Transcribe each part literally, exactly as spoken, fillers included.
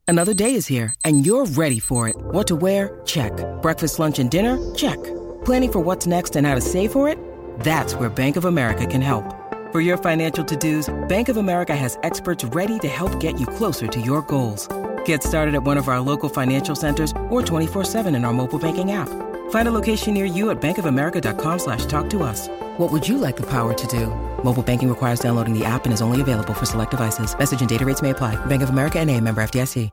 Another day is here, and you're ready for it. What to wear? Check. Breakfast, lunch, and dinner? Check. Planning for what's next and how to save for it? That's where Bank of America can help. For your financial to-dos, Bank of America has experts ready to help get you closer to your goals. Get started at one of our local financial centers or twenty-four seven in our mobile banking app. Find a location near you at bankofamerica.com slash talk to us. What would you like the power to do? Mobile banking requires downloading the app and is only available for select devices. Message and data rates may apply. Bank of America N A, member F D I C.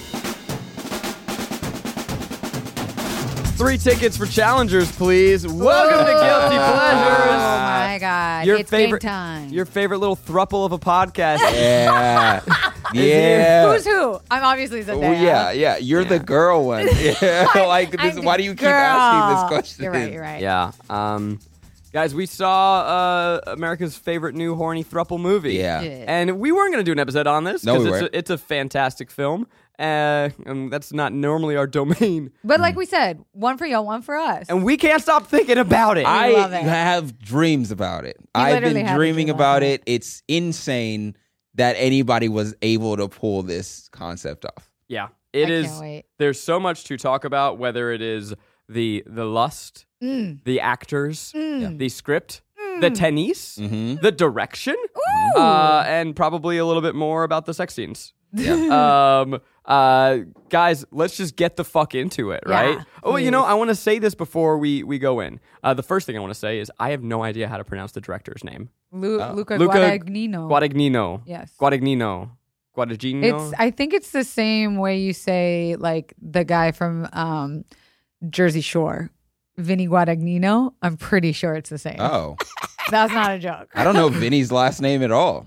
Three tickets for challengers, please. Welcome to Guilty Pleasures. Oh my God! Your it's favorite, game time. Your favorite little thruple of a podcast. Yeah. Yeah. Who's who? I'm obviously Zendaya. Well, yeah, yeah. You're Yeah. the girl one. Yeah. like, this, I'm why the do you keep girl. asking this question? You're right. You're right. Yeah. Um, guys, we saw uh, America's favorite new horny thruple movie. Yeah. Yeah. And we weren't going to do an episode on this No, we it's, weren't. a, it's a fantastic film. Uh, and that's not normally our domain. But like we said, one for y'all, one for us. And we can't stop thinking about it. I love it. have dreams about it. I've literally been have a dreaming dream about about it. It's insane that anybody was able to pull this concept off. yeah. It I is. can't wait. There's so much to talk about, whether it is the the lust, Mm. the actors, Mm. the script, the tennis, Mm-hmm. the direction, Ooh. uh, and probably a little bit more about the sex scenes. Yeah. um, uh, guys, let's just get the fuck into it, right? Yeah, oh, you know, please. I want to say this before we, we go in. Uh, the first thing I want to say is I have no idea how to pronounce the director's name. Lu- Oh. Luca, Luca Guadagnino. Guadagnino. Yes. Guadagnino. Guadagnino. It's. I think it's the same way you say like the guy from um, Jersey Shore, Vinny Guadagnino. I'm pretty sure it's the same. Oh. That's not a joke. I don't know Vinny's last name at all.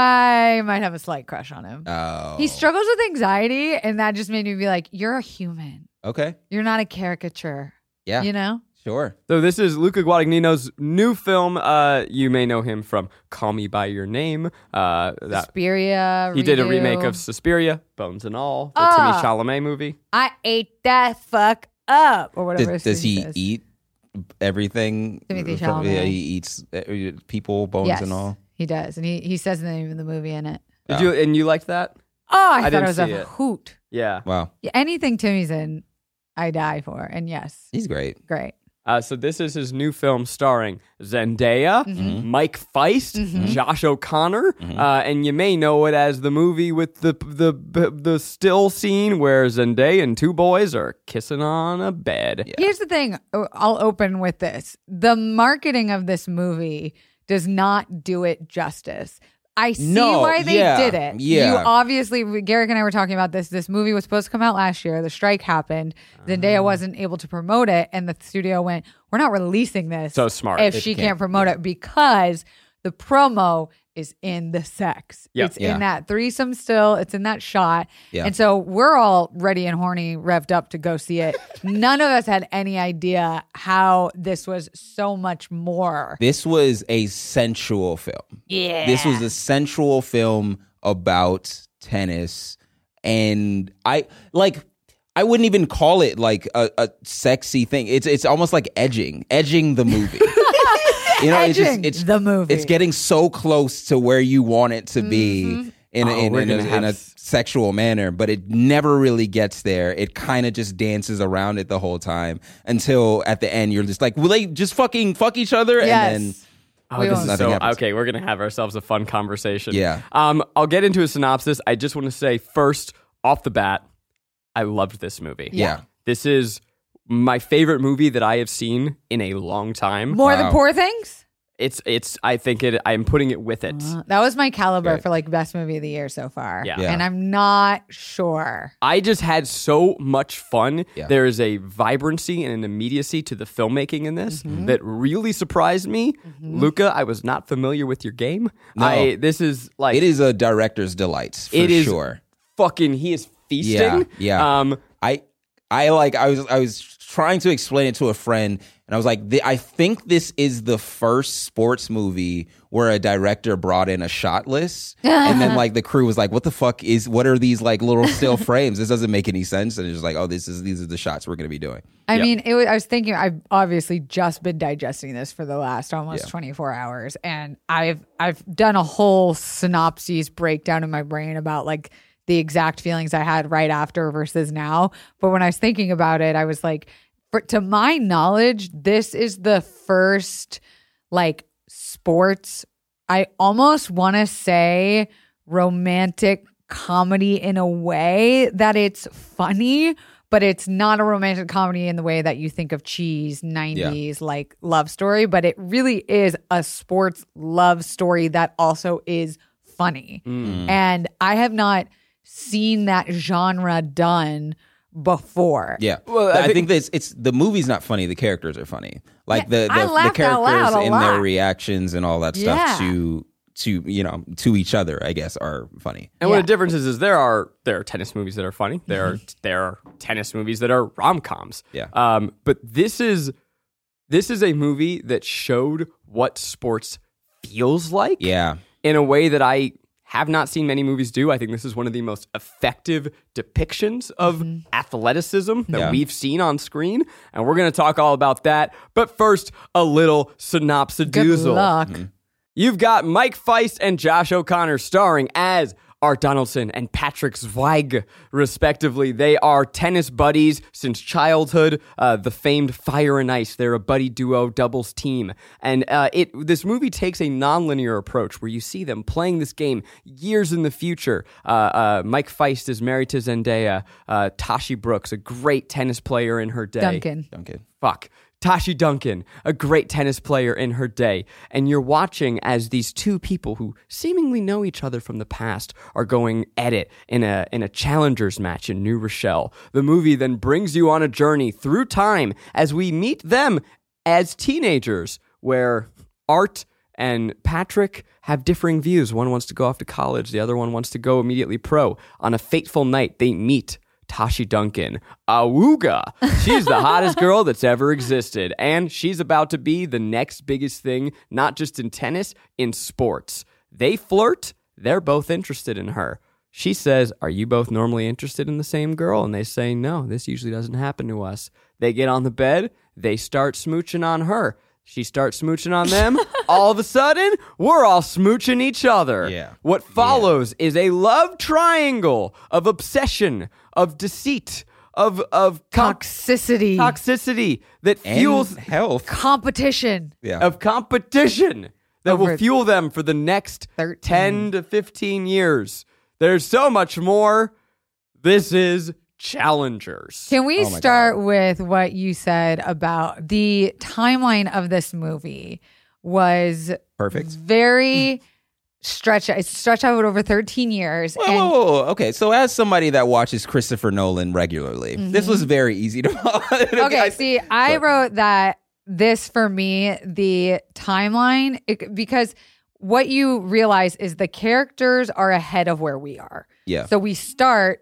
I might have a slight crush on him. Oh. He struggles with anxiety, and that just made me be like, "You're a human. Okay. You're not a caricature." Yeah. You know. Sure. So this is Luca Guadagnino's new film. Uh, you may know him from Call Me by Your Name. Uh, that Suspiria. he did a redo. remake of Suspiria, Bones and All, the Ah. Timothée Chalamet movie. I ate that fuck up, or whatever. Does, his does he says. eat everything? Timothy from- Chalamet. yeah, he eats uh, people, bones Yes, and all. he does, and he he says the name of the movie in it. Did Oh. you and you liked that? Oh, I, I thought didn't it was see a it. hoot. Yeah. Wow. Yeah, anything Timmy's in, I die for. And yes, He's great. great. Uh, so this is his new film starring Zendaya, Mm-hmm. Mike Feist, Josh O'Connor, uh, and you may know it as the movie with the the the still scene where Zendaya and two boys are kissing on a bed. Here's the thing. Oh, I'll open with this. The marketing of this movie does not do it justice. I see No, why they yeah, did it. yeah. You obviously, Garrick and I were talking about this. This movie was supposed to come out last year. The strike happened. Uh-huh. Zendaya wasn't able to promote it. And the studio went, we're not releasing this. So smart. If If she you can't, can't, promote it because the promo is in the sex. Yep. It's Yeah. in that threesome still. It's in that shot. Yeah. And so we're all ready and horny, revved up to go see it. None of us had any idea how this was so much more. This was a sensual film. Yeah. This was a sensual film about tennis. And I like I wouldn't even call it like a, a sexy thing. It's it's almost like edging, edging the movie. You know, it's just Edging it's the movie. It's getting so close to where you want it to be Mm-hmm. in a, Oh, in, we're in, a, gonna in a have- sexual manner, but it never really gets there. It kind of just dances around it the whole time until at the end you're just like, will they just fucking fuck each other? Yes. And then Oh, We this won't. is Nothing so happens. okay. We're gonna have ourselves a fun conversation. Yeah. Um, I'll get into a synopsis. I just want to say first, off the bat, I loved this movie. Yeah. This is my favorite movie that I have seen in a long time. More than Wow. Poor Things? It's it's. I think it. I'm putting it with it. Uh, that was my caliber Great. for like best movie of the year so far. Yeah. Yeah. And I'm not sure. I just had so much fun. Yeah. There is a vibrancy and an immediacy to the filmmaking in this that really surprised me. Luca, I was not familiar with your game. No. I this is like it is a director's delight for It is sure. fucking. He is feasting. Yeah, yeah. Um, I I like I was I was trying to explain it to a friend, and I was like, "The- I think this is the first sports movie where a director brought in a shot list, and then like the crew was like, "What the fuck is? What are these like little still frames? This doesn't make any sense." And it's just like, "Oh, this is these are the shots we're gonna be doing." I Yep. mean, it was, I was thinking, I've obviously just been digesting this for the last almost Yeah. twenty-four hours. And I've, I've done a whole synopsis breakdown in my brain about like the exact feelings I had right after versus now. But when I was thinking about it, I was like, for, to my knowledge, this is the first like sports, I almost want to say romantic comedy in a way that it's funny, but it's not a romantic comedy in the way that you think of cheese, nineties, yeah. like love story, but it really is a sports love story that also is funny. Mm. And I have not seen that genre done before. Yeah. Well, I, I think, think that it's, it's the movie's not funny, the characters are funny. Like yeah, the the, the characters and lot. their reactions and all that stuff yeah. to to you know to each other, I guess, are funny. And yeah. what the difference is is there are there are tennis movies that are funny. There are there are tennis movies that are rom-coms. Yeah. Um but this is this is a movie that showed what sports feels like. Yeah. In a way that I have not seen many movies do. I think this is one of the most effective depictions of mm-hmm. athleticism that yeah. we've seen on screen. And we're going to talk all about that. But first, a little synopsis. Good luck. Mm-hmm. You've got Mike Feist and Josh O'Connor starring as Art Donaldson and Patrick Zweig, respectively. They are tennis buddies since childhood. Uh, the famed Fire and Ice. They're a buddy duo doubles team. And uh, it this movie takes a nonlinear approach where you see them playing this game years in the future. Uh, uh, Mike Feist is married to Zendaya. Uh, Tashi Brooks, a great tennis player in her day. Duncan. Duncan. Fuck. Tashi Duncan, a great tennis player in her day. And you're watching as these two people who seemingly know each other from the past are going at it in a in a challengers match in New Rochelle. The movie then brings you on a journey through time as we meet them as teenagers, where Art and Patrick have differing views. One wants to go off to college, the other one wants to go immediately pro. On a fateful night, they meet Tashi Duncan. Awooga! She's the hottest girl that's ever existed. And she's about to be the next biggest thing, not just in tennis, in sports. They flirt. They're both interested in her. She says, are you both normally interested in the same girl? And they say, no, this usually doesn't happen to us. They get on the bed. They start smooching on her. She starts smooching on them. All of a sudden, we're all smooching each other. Yeah. What follows yeah. is a love triangle of obsession, of deceit, of of comp- toxicity, toxicity that and fuels health, competition. Yeah. Of competition that Over will fuel them for the next thirteen ten to fifteen years. There's so much more. This is Challengers. Can we Oh my start God. with what you said about the timeline of this movie was Perfect. very stretched. It's stretched out over thirteen years. Whoa, and whoa, whoa, whoa. Okay, so as somebody that watches Christopher Nolan regularly, this was very easy to follow. Okay, see, I But- wrote that this for me, the timeline, it, because what you realize is the characters are ahead of where we are. Yeah. So we start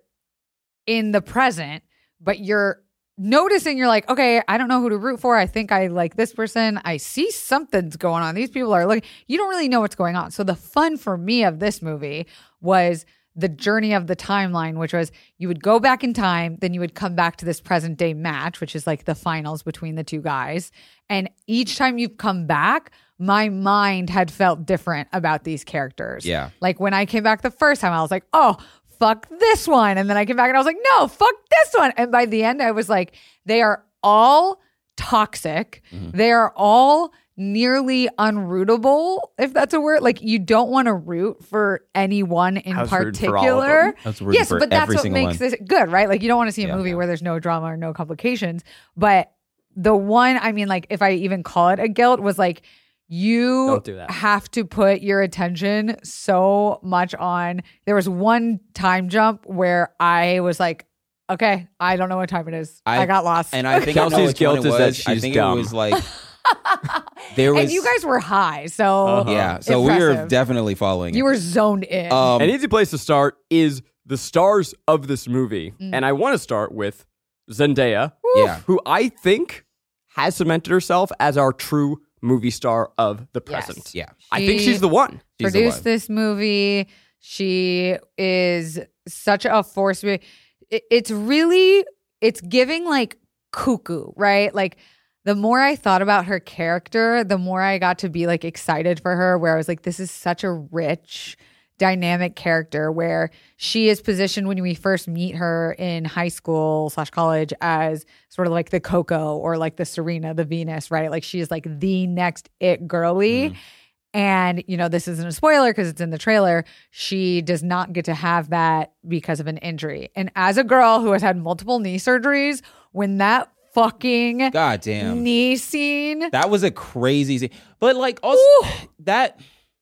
in the present, but you're noticing, you're like, okay, I don't know who to root for. I think I like this person. I see something's going on. These people are looking. You don't really know what's going on. So the fun for me of this movie was the journey of the timeline, which was you would go back in time, then you would come back to this present day match, which is like the finals between the two guys. And each time you've come back, my mind had felt different about these characters. Yeah. Like when I came back the first time, I was like, oh, fuck this one. And then I came back and I was like, no, fuck this one. And by the end, I was like, they are all toxic. Mm-hmm. They are all nearly unrootable, if that's a word. Like you don't want to root for anyone in particular. Yes, but that's what makes one. This good, right? Like you don't want to see a yeah, movie yeah. where there's no drama or no complications. But the one, I mean, like if I even call it a guilt, was like, you Don't do that. have to put your attention so much on. There was one time jump where I was like, okay, I don't know what time it is. I, I got lost. And I think Kelsey's I know which guilt one it is was. that she's I think dumb. it was like there was and you guys were high, so Uh-huh. yeah. So we impressive. were definitely following. You it. were zoned in. Um, An easy place to start is the stars of this movie. Mm. And I want to start with Zendaya, yeah. who I think has cemented herself as our true movie star of the present. Yes. Yeah. I think She she's the one. She's the produced one. this movie. She is such a force. It- It's really, it's giving like cuckoo, right? Like the more I thought about her character, the more I got to be like excited for her, where I was like, this is such a rich, dynamic character where she is positioned when we first meet her in high school slash college as sort of like the Coco or like the Serena, the Venus, right? Like she is like the next it girly. Mm. And, you know, this isn't a spoiler because it's in the trailer. She does not get to have that because of an injury. And as a girl who has had multiple knee surgeries, when that fucking goddamn knee scene, that was a crazy scene. But like also Ooh. that,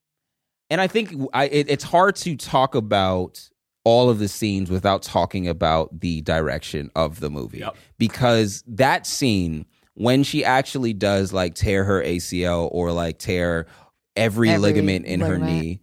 and I think I, it, it's hard to talk about all of the scenes without talking about the direction of the movie. Yep. Because that scene, when she actually does like tear her A C L or like tear every, every ligament in ligament. her knee,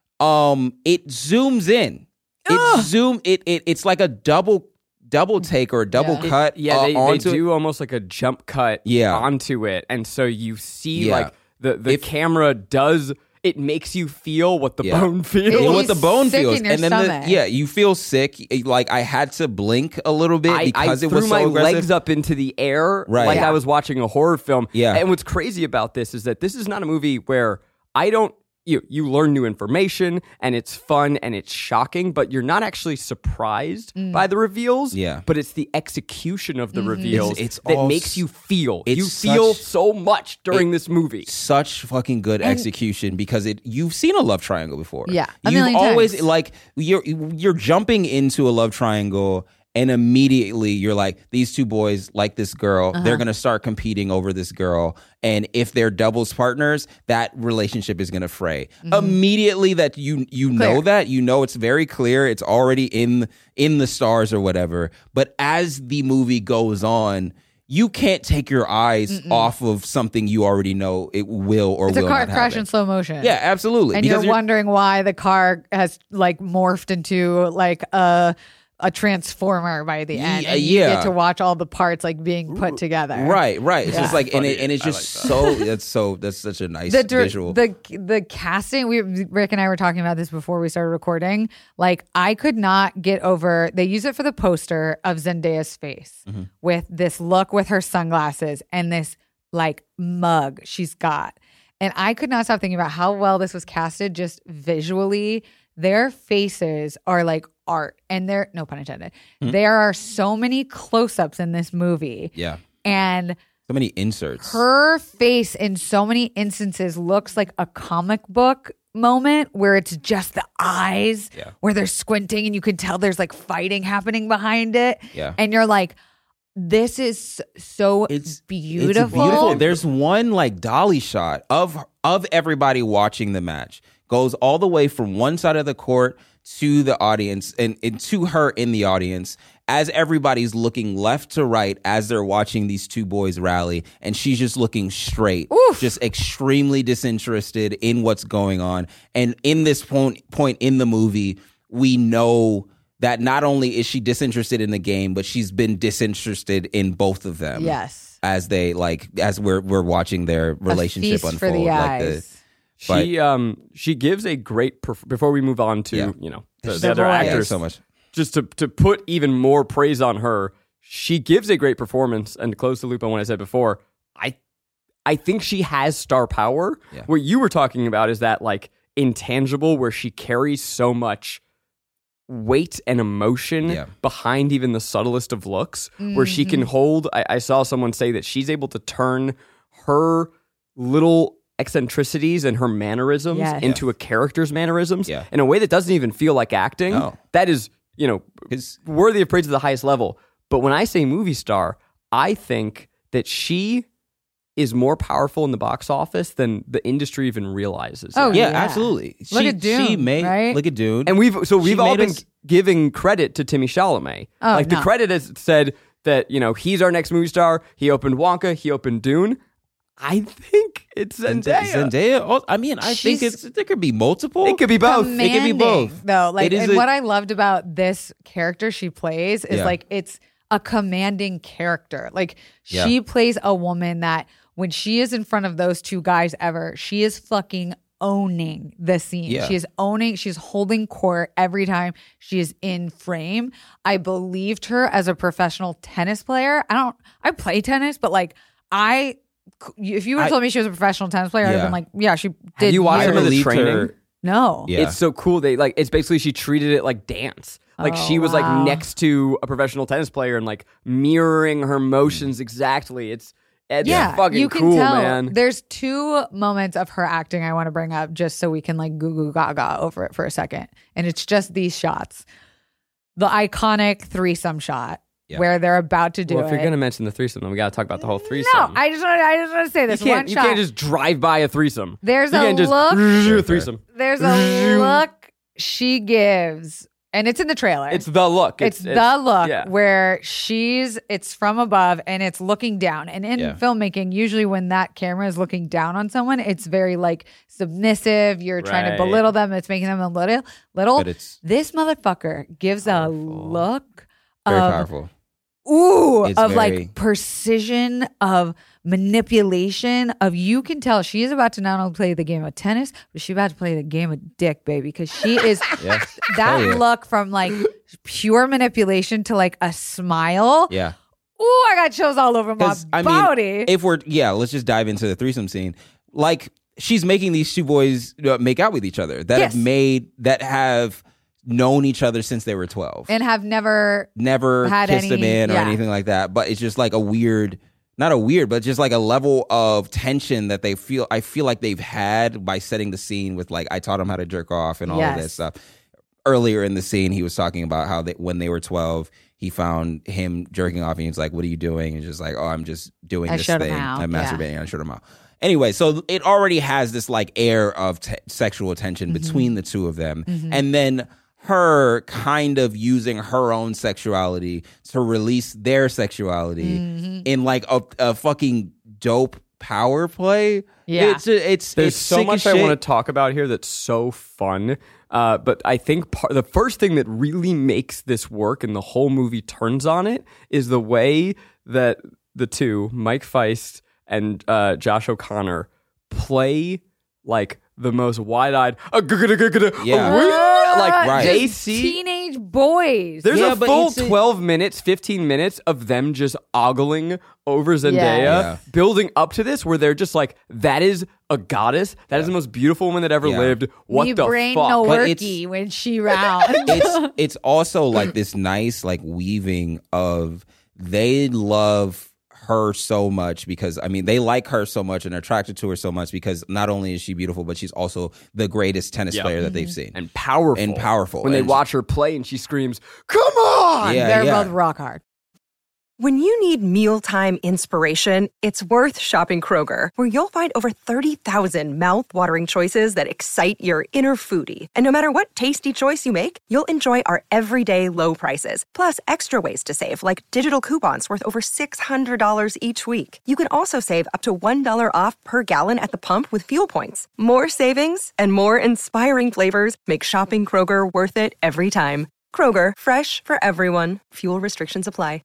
um, it zooms in. It Ugh. zoom. It it it's like a double double take or a double yeah. It, cut. yeah, uh, they, they do it. almost like a jump cut. Yeah. onto it, and so you see yeah. like the the if, camera does. It makes you feel what the yeah. bone feels. It, what the bone feels, and then the, yeah, you feel sick. Like I had to blink a little bit I, because I it was threw so my aggressive. legs up into the air, right. like yeah. I was watching a horror film. Yeah, and what's crazy about this is that this is not a movie where I don't. You you learn new information and it's fun and it's shocking, but you're not actually surprised mm. by the reveals. Yeah, but it's the execution of the mm-hmm. reveals it's, it's that all, makes you feel. You such, feel so much during this movie. Such fucking good and, execution because it. You've seen a love triangle before. Yeah, a you've always times. like you're you're jumping into a love triangle. And immediately you're like, these two boys like this girl. Uh-huh. They're going to start competing over this girl. And if they're doubles partners, that relationship is going to fray. Mm-hmm. Immediately that you you clear. know that. You know it's very clear. It's already in in the stars or whatever. But as the movie goes on, you can't take your eyes Mm-mm. off of something you already know it will or it's will not happen. It's a car crash happen. in slow motion. Yeah, absolutely. And you're, you're wondering why the car has like morphed into like a... a transformer by the end, and you yeah. get to watch all the parts like being put together. Right, right. It's yeah. just like, and, it, and it's just like so. That's so. That's such a nice the, visual. The the casting. We Rick and I were talking about this before we started recording. Like, I could not get over. They use it for the poster of Zendaya's face mm-hmm. with this look with her sunglasses and this like mug she's got, and I could not stop thinking about how well this was casted just visually. Their faces are like art, and there, no pun intended, mm-hmm. there are so many close-ups in this movie. Yeah. And so many inserts. Her face in so many instances looks like a comic book moment where it's just the eyes yeah. where they're squinting and you can tell there's like fighting happening behind it. Yeah. And you're like, this is so it's beautiful. It's beautiful. There's one like dolly shot of of everybody watching the match. Goes all the way from one side of the court to the audience and, and to her in the audience as everybody's looking left to right as they're watching these two boys rally, and she's just looking straight, Oof. just extremely disinterested in what's going on. And in this point point in the movie, we know that not only is she disinterested in the game, but she's been disinterested in both of them. Yes. As they like as we're we're watching their relationship a feast unfold. For the like eyes. the She um she gives a great perf- before we move on to yeah. you know the, the other actors so much just to to put even more praise on her. She gives a great performance, and to close the loop on what I said before, I I think she has star power. Yeah. What you were talking about is that like intangible where she carries so much weight and emotion yeah. behind even the subtlest of looks, mm-hmm. where she can hold. I, I saw someone say that she's able to turn her little eccentricities and her mannerisms yes. into a character's mannerisms yeah. in a way that doesn't even feel like acting. No. That is, you know, His, worthy of praise at the highest level. But when I say movie star, I think that she is more powerful in the box office than the industry even realizes. Oh, yeah, yeah. absolutely. Look she, at Dune, she made, right? Look at Dune. And we've so we've She all made been us- giving credit to Timmy Chalamet. Oh, like no. the credit has said that, you know, he's our next movie star. He opened Wonka. He opened Dune. I think it's Zendaya. Zendaya. Oh, I mean, I She's think it's there could be multiple. It could be both. It could be both. Though, like, It is and a- what I loved about this character she plays is Yeah. like it's a commanding character. Like Yeah. she plays a woman that when she is in front of those two guys ever, she is fucking owning the scene. Yeah. She is owning, she's holding court every time she is in frame. I believed her as a professional tennis player. I don't, I play tennis, but like I, if you would have I- told me she was a professional tennis player, I'd have Yeah. been like, yeah, she did. Have you watched years. some of the believed training? her- No. Yeah. It's so cool. They like it's basically she treated it like dance. Like Oh, she was wow. like next to a professional tennis player and like mirroring her motions exactly. It's it's Yeah, fucking you can cool, tell. man. There's two moments of her acting I want to bring up just so we can like goo goo gaga over it for a second. And it's just these shots. The iconic threesome shot Yeah. where they're about to do Well, if it. you're gonna mention the threesome, then we gotta talk about the whole threesome. No, I just want to. I just want to say you this can't, one you shot. can't just drive by a threesome. There's you a can't just look. threesome. There's a look she gives, and it's in the trailer. It's the look. It's, the look yeah. where she's. It's from above and it's looking down. And in Yeah. filmmaking, usually when that camera is looking down on someone, it's very like submissive. You're trying to Right. belittle them. It's making them a little. Little. But it's This motherfucker gives a look very of powerful. ooh It's of very- like precision, of manipulation, of you can tell she is about to not only play the game of tennis, but she's about to play the game of dick, baby, because she is Yeah. that Hell yeah. look from like pure manipulation to like a smile. Yeah. Ooh, I got chills all over my 'Cause, I body. mean, if we're yeah, let's just dive into the threesome scene. Like she's making these two boys uh, make out with each other that Yes. have made that have known each other since they were twelve. and have never Never had kissed any- a man or yeah. anything like that. But it's just like a weird, not a weird, but just like a level of tension that they feel. I feel like they've had by setting the scene with like I taught him how to jerk off and all of Yes. this stuff. Earlier in the scene, he was talking about how they, when they were twelve, he found him jerking off, and he was like, "What are you doing?" And just like, "Oh, I'm just doing I this showed him thing. how, I'm yeah. masturbating. I showed him out." Anyway, so it already has this like air of te- sexual tension Mm-hmm. between the two of them, and then her kind of using her own sexuality to release their sexuality Mm-hmm. in like a, a fucking dope power play. Yeah. it's it's There's it's so sick much as I shit. want to talk about here that's so fun. Uh, but I think part, the first thing that really makes this work and the whole movie turns on it is the way that the two, Mike Feist and uh, Josh O'Connor, play like the most wide-eyed. Uh, Yeah. like Right. they Just see. teenage boys. There's Yeah, a but full it's a- twelve minutes, fifteen minutes of them just ogling over Zendaya, Yeah. building up to this where they're just like, that is a goddess. That is the most beautiful woman that ever Yeah. lived. What Me the brain fuck? no But it's- worky when she round. it's it's also like this nice like weaving of they love her so much because I mean they like her so much and are attracted to her so much because not only is she beautiful but she's also the greatest tennis Yeah. player that they've seen. And powerful. And powerful. When they And- watch her play and she screams, "Come on!" Yeah, They're yeah. both rock hard. When you need mealtime inspiration, it's worth shopping Kroger, where you'll find over thirty thousand mouth-watering choices that excite your inner foodie. And no matter what tasty choice you make, you'll enjoy our everyday low prices, plus extra ways to save, like digital coupons worth over six hundred dollars each week. You can also save up to one dollar off per gallon at the pump with fuel points. More savings and more inspiring flavors make shopping Kroger worth it every time. Kroger, fresh for everyone. Fuel restrictions apply.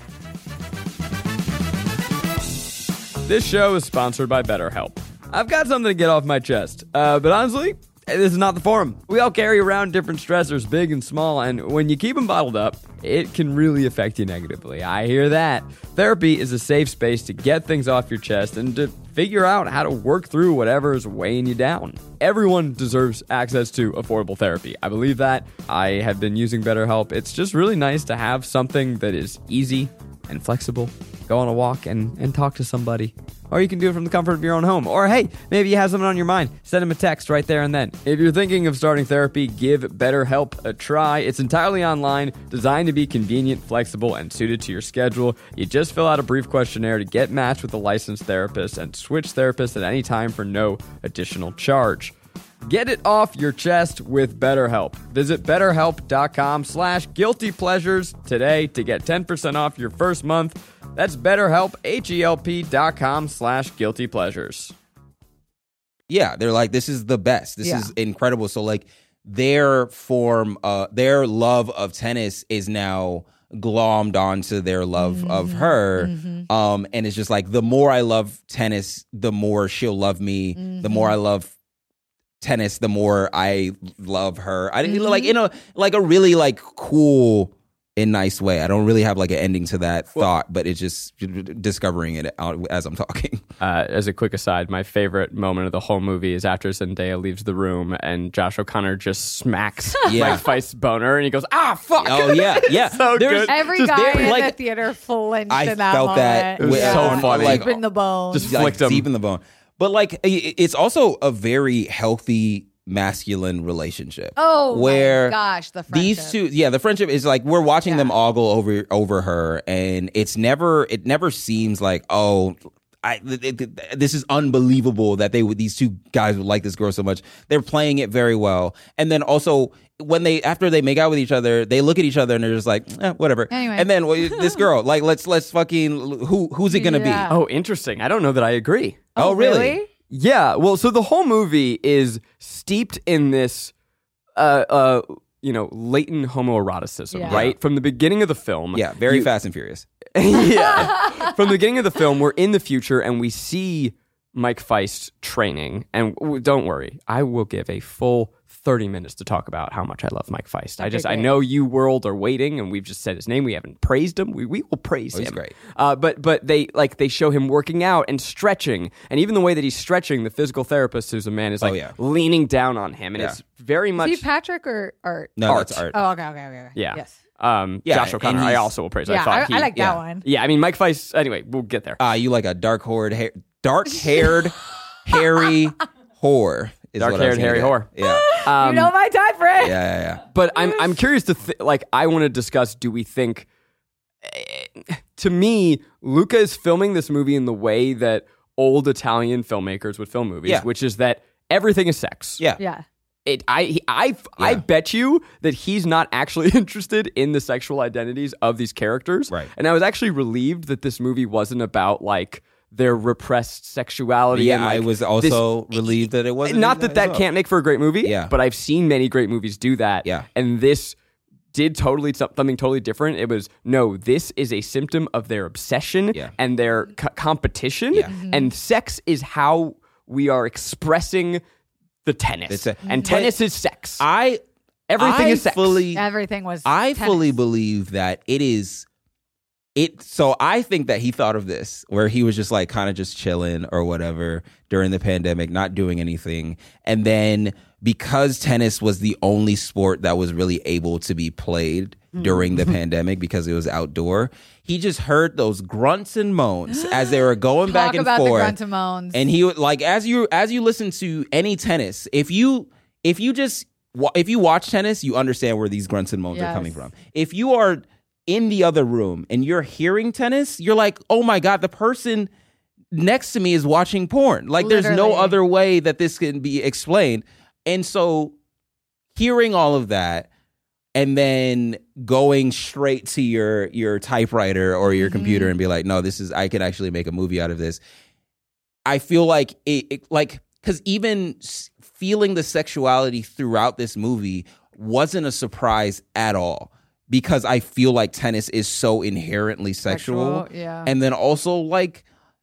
This show is sponsored by BetterHelp. I've got something to get off my chest, uh, but honestly, this is not the forum. We all carry around different stressors, big and small, and when you keep them bottled up, it can really affect you negatively. I hear that. Therapy is a safe space to get things off your chest and to figure out how to work through whatever is weighing you down. Everyone deserves access to affordable therapy. I believe that. I have been using BetterHelp. It's just really nice to have something that is easy and flexible. Go on a walk and, and talk to somebody. Or you can do it from the comfort of your own home. Or hey, maybe you have something on your mind. Send them a text right there and then. If you're thinking of starting therapy, give BetterHelp a try. It's entirely online, designed to be convenient, flexible, and suited to your schedule. You just fill out a brief questionnaire to get matched with a licensed therapist and switch therapists at any time for no additional charge. Get it off your chest with BetterHelp. Visit betterhelp.com slash guilty pleasures today to get ten percent off your first month. That's BetterHelp, H-E-L-P dot com slash guilty pleasures. Yeah, they're like, this is the best. This Yeah. is incredible. So like their form, uh, their love of tennis is now glommed onto their love Mm-hmm. of her. Um, and it's just like, the more I love tennis, the more she'll love me. Mm-hmm. The more I love tennis, the more I love her. I didn't like Mm-hmm. in a like a really like cool a nice way. I don't really have like an ending to that well, thought, but it's just discovering it out as I'm talking. Uh, as a quick aside, my favorite moment of the whole movie is after Zendaya leaves the room and Josh O'Connor just smacks yeah. Mike Feist's boner and he goes, ah, fuck. Oh, yeah, yeah. so good. Every just, guy in like, the theater flinched I in that felt moment. that. It was yeah. so funny. Like, deep in the bone. Just like, flicked him. Deep in the bone. But like, it's also a very healthy masculine relationship. Oh where my gosh, the friendship. These two, yeah, the friendship is like we're watching yeah. them ogle over over her, and it's never, it never seems like, oh, I, it, it, this is unbelievable that they would, these two guys would like this girl so much. They're playing it very well, and then also when they after they make out with each other, they look at each other and they're just like, eh, whatever. Anyway. And then well, this girl, like, let's let's fucking who who's it gonna Yeah. be? Oh, interesting. I don't know that I agree. Oh, really? Yeah, well, so the whole movie is steeped in this, uh, uh, you know, latent homoeroticism, Yeah. right? From the beginning of the film. Yeah, very you- Fast and Furious. yeah. From the beginning of the film, we're in the future and we see Mike Feist training. And w- don't worry, I will give a full thirty minutes to talk about how much I love Mike Feist. I Okay, just, I great. know you world are waiting, and we've just said his name. We haven't praised him. We we will praise Oh, he's him. great. Uh, but but they like they show him working out and stretching, and even the way that he's stretching, the physical therapist, who's a man, is like Oh, yeah. leaning down on him, and Yeah. it's very much Is he Patrick or Art? No, Art. that's art. Oh, okay, okay, okay. okay. yeah. Yes. Um, Yeah, Josh O'Connor, and I he's- also will praise. Yeah, I thought I, he, I like that yeah. one. Yeah, I mean Mike Feist. Anyway, we'll get there. Ah, you like a dark haired, hair, dark haired, hairy whore. is what I was Dark-haired, gonna hairy get. whore. Yeah, Um, you know my type, Rick. yeah, yeah, yeah. But I'm I'm curious to th- like I want to discuss. Do we think? eh, To me, Luca is filming this movie in the way that old Italian filmmakers would film movies, Yeah. which is that everything is sex. Yeah. Yeah. It, I, he- I, I Yeah. bet you that he's not actually interested in the sexual identities of these characters. Right. And I was actually relieved that this movie wasn't about like their repressed sexuality. Yeah, and, like, I was this- also relieved that it wasn't. not that that as well. can't make for a great movie. Yeah. But I've seen many great movies do that. Yeah. And this did totally something totally different. It was no, this is a symptom of their obsession Yeah. and their co- competition. Yeah. And sex is how we are expressing the tennis. It's a- and tennis is sex. I Everything I is sex. fully, Everything was. I tennis. fully believe that it is. It so I think that he thought of this where he was just like kind of just chilling or whatever during the pandemic, not doing anything, and then because tennis was the only sport that was really able to be played during the pandemic because it was outdoor, he just heard those grunts and moans as they were going Talk back and about forth. the grunt and moans. And he would like as you as you listen to any tennis, if you if you just wa- if you watch tennis, you understand where these grunts and moans Yes. are coming from. If you are in the other room and you're hearing tennis, you're like, oh my God, the person next to me is watching porn. Like there's no Literally. other way that this can be explained. And so hearing all of that and then going straight to your your typewriter or your Mm-hmm. computer and be like, no, this is I can actually make a movie out of this. I feel like it, it like because even s- feeling the sexuality throughout this movie wasn't a surprise at all because I feel like tennis is so inherently sexual, Sexual, yeah. and then also like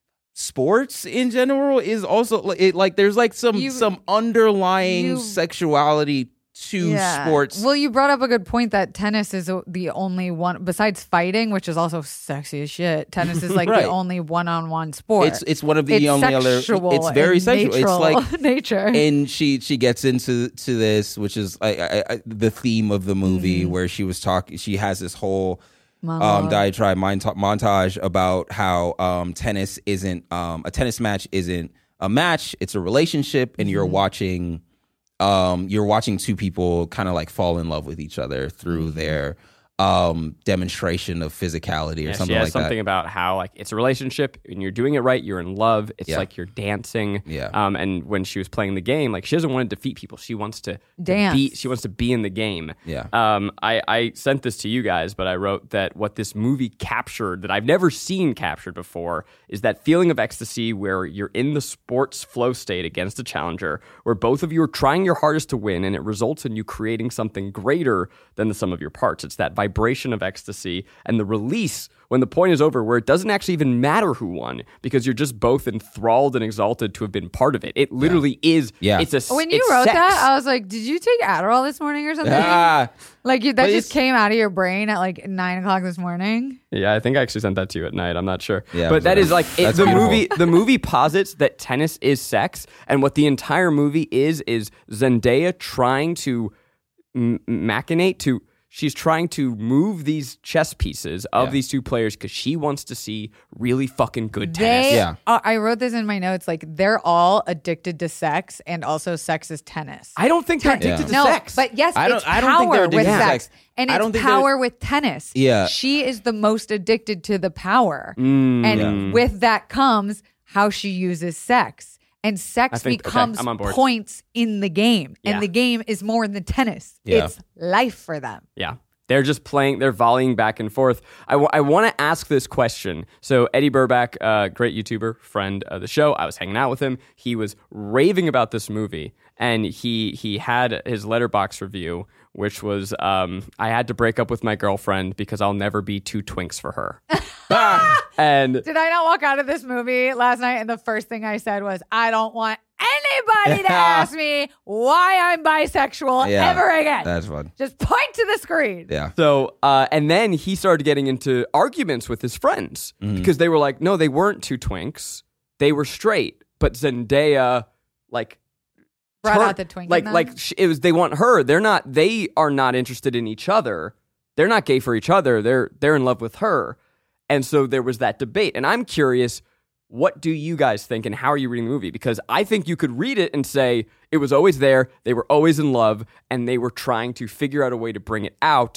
sports in general is also it like there's like some You- some underlying you- sexuality to sports. Well, you brought up a good point that tennis is o- the only one besides fighting, which is also sexy as shit. Tennis is like Right. the only one-on-one sport. it's it's one of the It's only other. sexual It's very and sexual. It's natural like nature. and she she gets into to this, which is I, I, I, the theme of the movie, where she was talking. She has this whole um, Monologue. diatribe mon- montage about how um, tennis isn't um, a tennis match isn't a match; it's a relationship, and you're watching um, you're watching two people kind of like fall in love with each other through their um, demonstration of physicality or Yeah, something she has like something that. about how like it's a relationship and you're doing it right, you're in love. It's Yeah. like you're dancing. Yeah. Um, and when she was playing the game, like she doesn't want to defeat people. She wants to to Dance. Be, she wants to be in the game. Yeah. Um, I, I sent this to you guys, but I wrote that what this movie captured that I've never seen captured before is that feeling of ecstasy where you're in the sports flow state against a challenger, where both of you are trying your hardest to win, and it results in you creating something greater than the sum of your parts. It's that vibration of ecstasy and the release when the point is over, where it doesn't actually even matter who won because you're just both enthralled and exalted to have been part of it. It literally yeah. is. Yeah. It's a. When you it's wrote sex. that, I was like, "Did you take Adderall this morning or something?" Ah, like you, that but just it's- came out of your brain at like nine o'clock this morning. Yeah, I think I actually sent that to you at night. I'm not sure. Yeah, but that but is like it, that's the beautiful. movie. The movie posits that tennis is sex, and what the entire movie is is Zendaya trying to m- machinate to. She's trying to move these chess pieces of Yeah. these two players because she wants to see really fucking good tennis. They, Yeah. uh, I wrote this in my notes. Like they're all addicted to sex, and also sex is tennis. I don't think they're Ten- addicted no, to sex. but yes, I don't- it's I don't power think they're with addicted to sex, sex. and I it's don't think power with tennis. Yeah. she is the most addicted to the power, Mm. and Yeah. with that comes how she uses sex, and I sex think- okay, becomes I'm on board. points in the game, Yeah. and the game is more than tennis. Yeah. It's life for them. Yeah. They're just playing, they're volleying back and forth. I, w- I want to ask this question. So, Eddie Burback, uh, great YouTuber, friend of the show, I was hanging out with him. He was raving about this movie, and he he had his Letterboxd review, which was um, I had to break up with my girlfriend because I'll never be two twinks for her. and Did I not walk out of this movie last night and the first thing I said was, I don't want anybody to ask me why I'm bisexual Yeah. ever again. That's fun. Just point to the screen. Yeah. So, uh, and then he started getting into arguments with his friends because they were like, no, they weren't two twinks. They were straight. But Zendaya, like, Brought turn- out the twink in Like, them? like sh- it was, they want her. They're not, they are not interested in each other. They're not gay for each other. They're, they're in love with her. And so there was that debate. And I'm curious, what do you guys think and how are you reading the movie? Because I think you could read it and say it was always there, they were always in love, and they were trying to figure out a way to bring it out.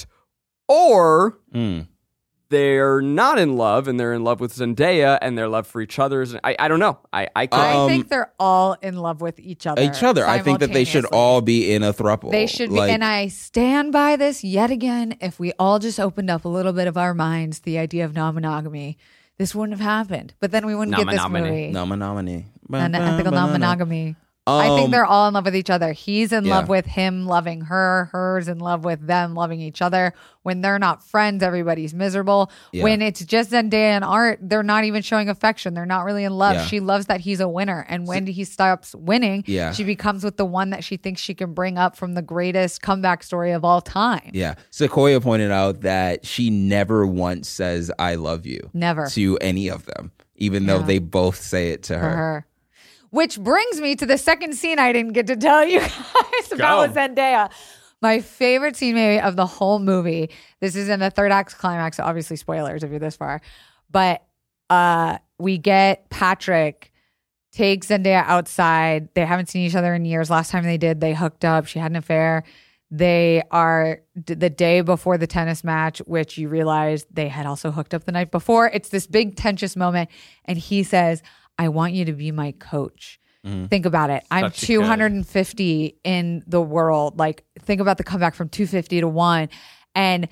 Or Mm. they're not in love and they're in love with Zendaya and their love for each other. is- I, I don't know. I, I could. I Um, think they're all in love with each other. Each other. I think that they should simultaneously. all be in a throuple. They should be. Like, And I stand by this yet again. If we all just opened up a little bit of our minds, the idea of non-monogamy, this wouldn't have happened. But then we wouldn't get this Non-monogamy. movie. nominee. Unethical non-monogamy. I think Um, they're all in love with each other. He's in yeah. love with him loving her. Her's in love with them loving each other. When they're not friends, everybody's miserable. Yeah. When it's just Zendaya and Art, they're not even showing affection. They're not really in love. Yeah. She loves that he's a winner. And when he stops winning, Yeah. she becomes with the one that she thinks she can bring up from the greatest comeback story of all time. Yeah. Sequoia pointed out that she never once says, I love you. Never. To any of them, even though Yeah. they both say it to For her. her. Which brings me to the second scene I didn't get to tell you guys about with Zendaya. My favorite scene maybe of the whole movie. This is in the third act climax, so obviously spoilers if you're this far. But uh, we get Patrick take Zendaya outside. They haven't seen each other in years. Last time they did, they hooked up. She had an affair. They are d- the day before the tennis match, which you realize they had also hooked up the night before. It's this big tensious moment. And he says, I want you to be my coach. Think about it. I'm Such a two hundred fifty in the world. Like, think about the comeback from two fifty to one. And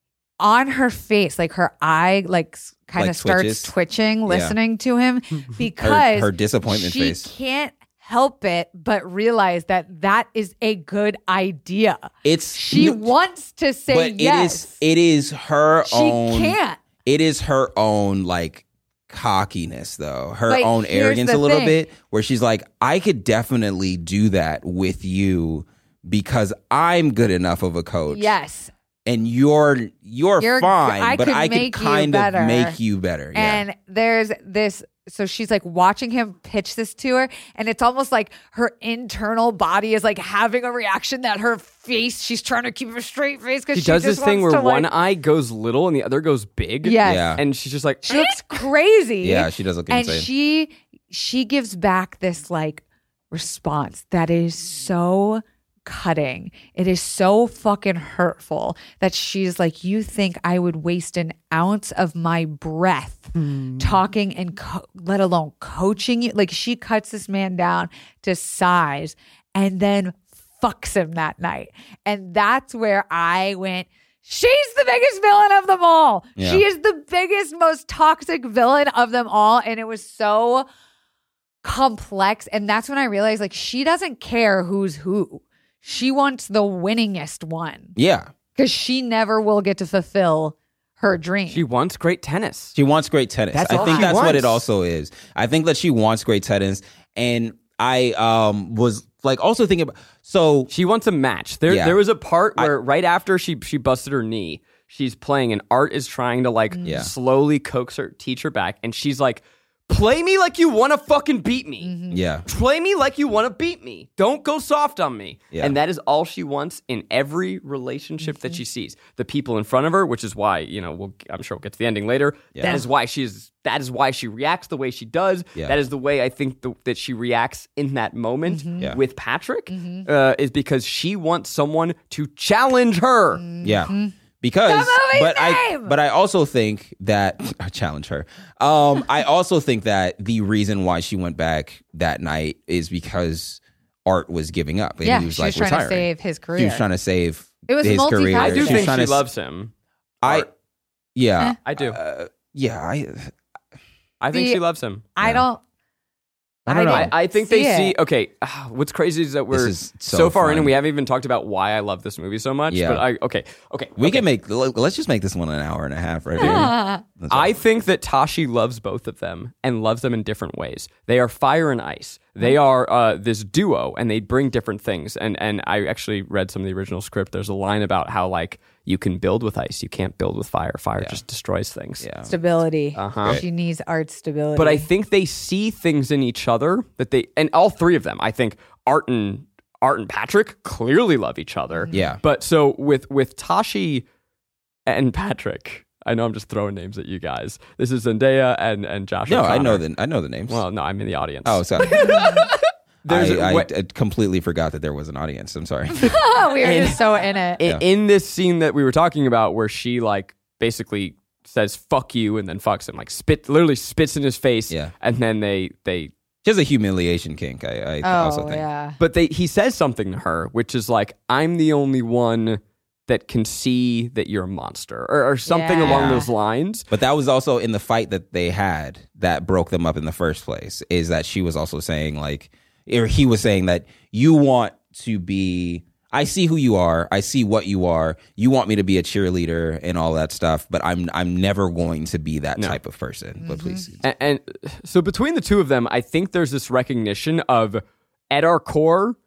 on her face, like her eye, like kind Like of starts twitches? twitching, listening to him because Her- her disappointment she face. can't help it but realize that that is a good idea. It's She wants to say but yes. it is it is her She own can't. It is her own like cockiness though. Her But own here's arrogance the a little thing. bit where she's like, I could definitely do that with you because I'm good enough of a coach. Yes. And you're you're, You're- fine, I but could I make could you kind of better. make you better. Yeah. And there's this, so she's like watching him pitch this to her, and it's almost like her internal body is like having a reaction that her face, she's trying to keep a straight face because She she, does just this thing where wants to, one like, eye goes little and the other goes big. Yes. Yeah. And she's just like, She looks crazy. Yeah, she does look and insane. she she gives back this like response that is so cutting. It is so fucking hurtful that she's like, you think I would waste an ounce of my breath talking and co- let alone coaching you? Like, she cuts this man down to size and then fucks him that night. And that's where I went, she's the biggest villain of them all. Yeah. She is the biggest, most toxic villain of them all. And it was so complex. And that's when I realized, like, she doesn't care who's who. She wants the winningest one. Yeah. because she never will get to fulfill her dream. She wants great tennis. She wants great tennis. That's I all think she that's what wants. it also is. I think that she wants great tennis. And I um was like also thinking about, so She wants a match. There, Yeah. there was a part where right after she she busted her knee, she's playing, and Art is trying to like Yeah. slowly coax her, teach her back, and she's like, "Play me like you want to fucking beat me. yeah. Play me like you want to beat me. Don't go soft on me." Yeah. And that is all she wants in every relationship that she sees. The people in front of her, which is why, you know, we'll, I'm sure we'll get to the ending later. That is why she's. That is why she reacts the way she does. Yeah. That is the way I think the, that she reacts in that moment Yeah. with Patrick. Uh, is because she wants someone to challenge her. Yeah. Because movie's but I name! but I also think that I challenge her. Um I also think that the reason why she went back that night is because Art was giving up and yeah, he was she like was trying retiring. to save his career. She was trying to save It was his career. multifaceted. I do She was think trying she to- loves him. I Art. yeah. Eh. I do. Uh, yeah, I I think The- she loves him. I don't. I don't know. I, I think they see see. it. Okay, ah, what's crazy is that we're is so, so far in, fun. and we haven't even talked about why I love this movie so much. Yeah. But I okay, okay. we okay. can make let's just make this one an hour and a half right here. Ah. That's all. I think that Tashi loves both of them and loves them in different ways. They are fire and ice. They are uh, this duo, and they bring different things. And and I actually read some of the original script. There's a line about how like you can build with ice, you can't build with fire. Fire just destroys things. Yeah. Stability. Uh-huh. She needs Art stability. But I think they see things in each other that they, and all three of them, I think Art and Art and Patrick clearly love each other. Yeah. But so with with Tashi and Patrick, I know I'm just throwing names at you guys. This is Zendaya and and Josh. No, I O'Connor. know the I know the names. Well, no, I'm in the audience. oh, sorry. There's I, a- I, what- I completely forgot that there was an audience. I'm sorry. we were just so in it. in, in this scene that we were talking about, where she like basically says "fuck you" and then fucks him, like spit, literally spits in his face. Yeah. And then they they Just a humiliation kink. I, I oh also think. yeah. But they he says something to her, which is like, "I'm the only one that can see that you're a monster," or, or something Yeah. along those lines. But that was also in the fight that they had that broke them up in the first place. Is that she was also saying like, or he was saying that you want to be. I see who you are. I see what you are. You want me to be a cheerleader and all that stuff, but I'm I'm never going to be that type of person. But please, And, and so between the two of them, I think there's this recognition of, at our core,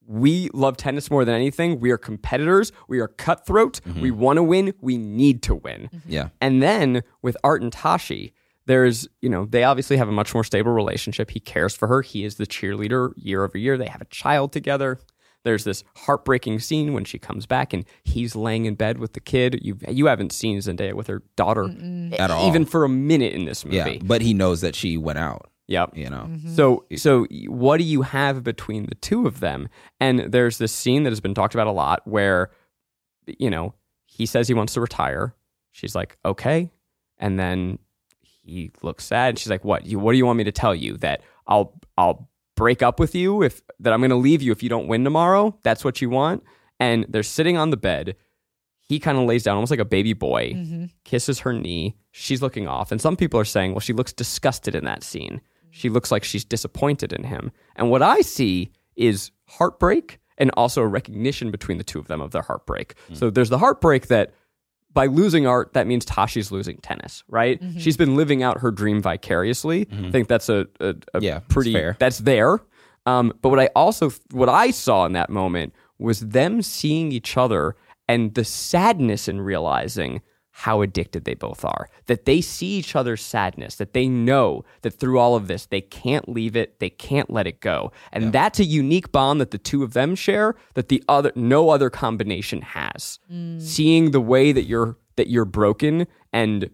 we love tennis more than anything. We are competitors. We are cutthroat. We want to win. We need to win. yeah, And then with Art and Tashi, there's, you know, they obviously have a much more stable relationship. He cares for her. He is the cheerleader year over year. They have a child together. There's this heartbreaking scene when she comes back and he's laying in bed with the kid. You you haven't seen Zendaya with her daughter At all. even for a minute in this movie. yeah. But he knows that she went out. Yep. You know, So, so what do you have between the two of them? And there's this scene that has been talked about a lot where, you know, he says he wants to retire. She's like, okay. And then he looks sad. And she's like, what? You, what do you want me to tell you? That I'll, I'll break up with you, if that I'm going to leave you if you don't win tomorrow? That's what you want? And they're sitting on the bed. He kind of lays down almost like a baby boy, kisses her knee. She's looking off. And some people are saying, well, she looks disgusted in that scene. She looks like she's disappointed in him. And what I see is heartbreak and also a recognition between the two of them of their heartbreak. So there's the heartbreak that by losing Art, that means Tashi's losing tennis, right? She's been living out her dream vicariously. I think that's a, a, a Yeah, that's pretty, fair. that's there. Um, but what I also, what I saw in that moment was them seeing each other and the sadness in realizing how addicted they both are. That they see each other's sadness, that they know that through all of this, they can't leave it, they can't let it go. And that's a unique bond that the two of them share that the other no other combination has. Seeing the way that you're that you're broken and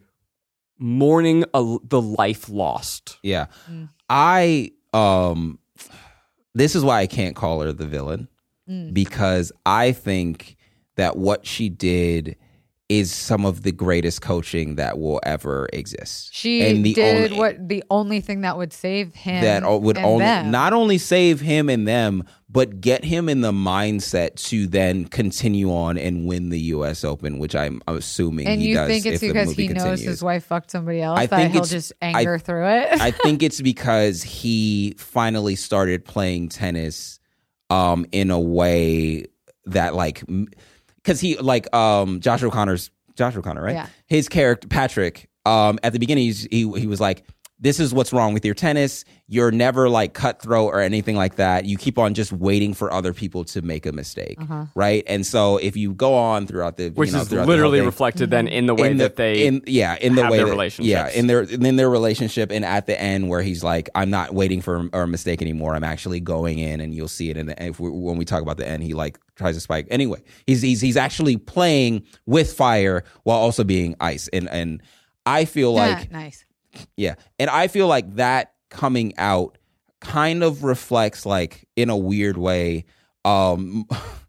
mourning a, the life lost. yeah. I um, this is why I can't call her the villain because I think that what she did is some of the greatest coaching that will ever exist. She And the did only- what the only thing that would save him that o- would and only them. not only save him and them, but get him in the mindset to then continue on and win the U S Open, which I'm assuming and he you does think it's if the because movie he knows continues. his wife fucked somebody else I that think he'll it's- just I- anger through it. I think it's because he finally started playing tennis um, in a way that like m- because he like um Josh O'Connor's Josh O'Connor, right? Yeah. His character Patrick. Um, at the beginning, he's, he he was like, "This is what's wrong with your tennis. You're never like cutthroat or anything like that. You keep on just waiting for other people to make a mistake, Uh-huh. right? And so if you go on throughout the, Which you know, is throughout literally the whole thing, reflected then in the way in the, that they in yeah in the have way their that, relationships. yeah in their in their relationship, and at the end where he's like, I'm not waiting for a mistake anymore. I'm actually going in, and you'll see it in the if we, when we talk about the end. He like tries to spike anyway. He's he's he's actually playing with fire while also being ice, and and I feel Yeah, like nice. yeah, and I feel like that coming out kind of reflects like in a weird way um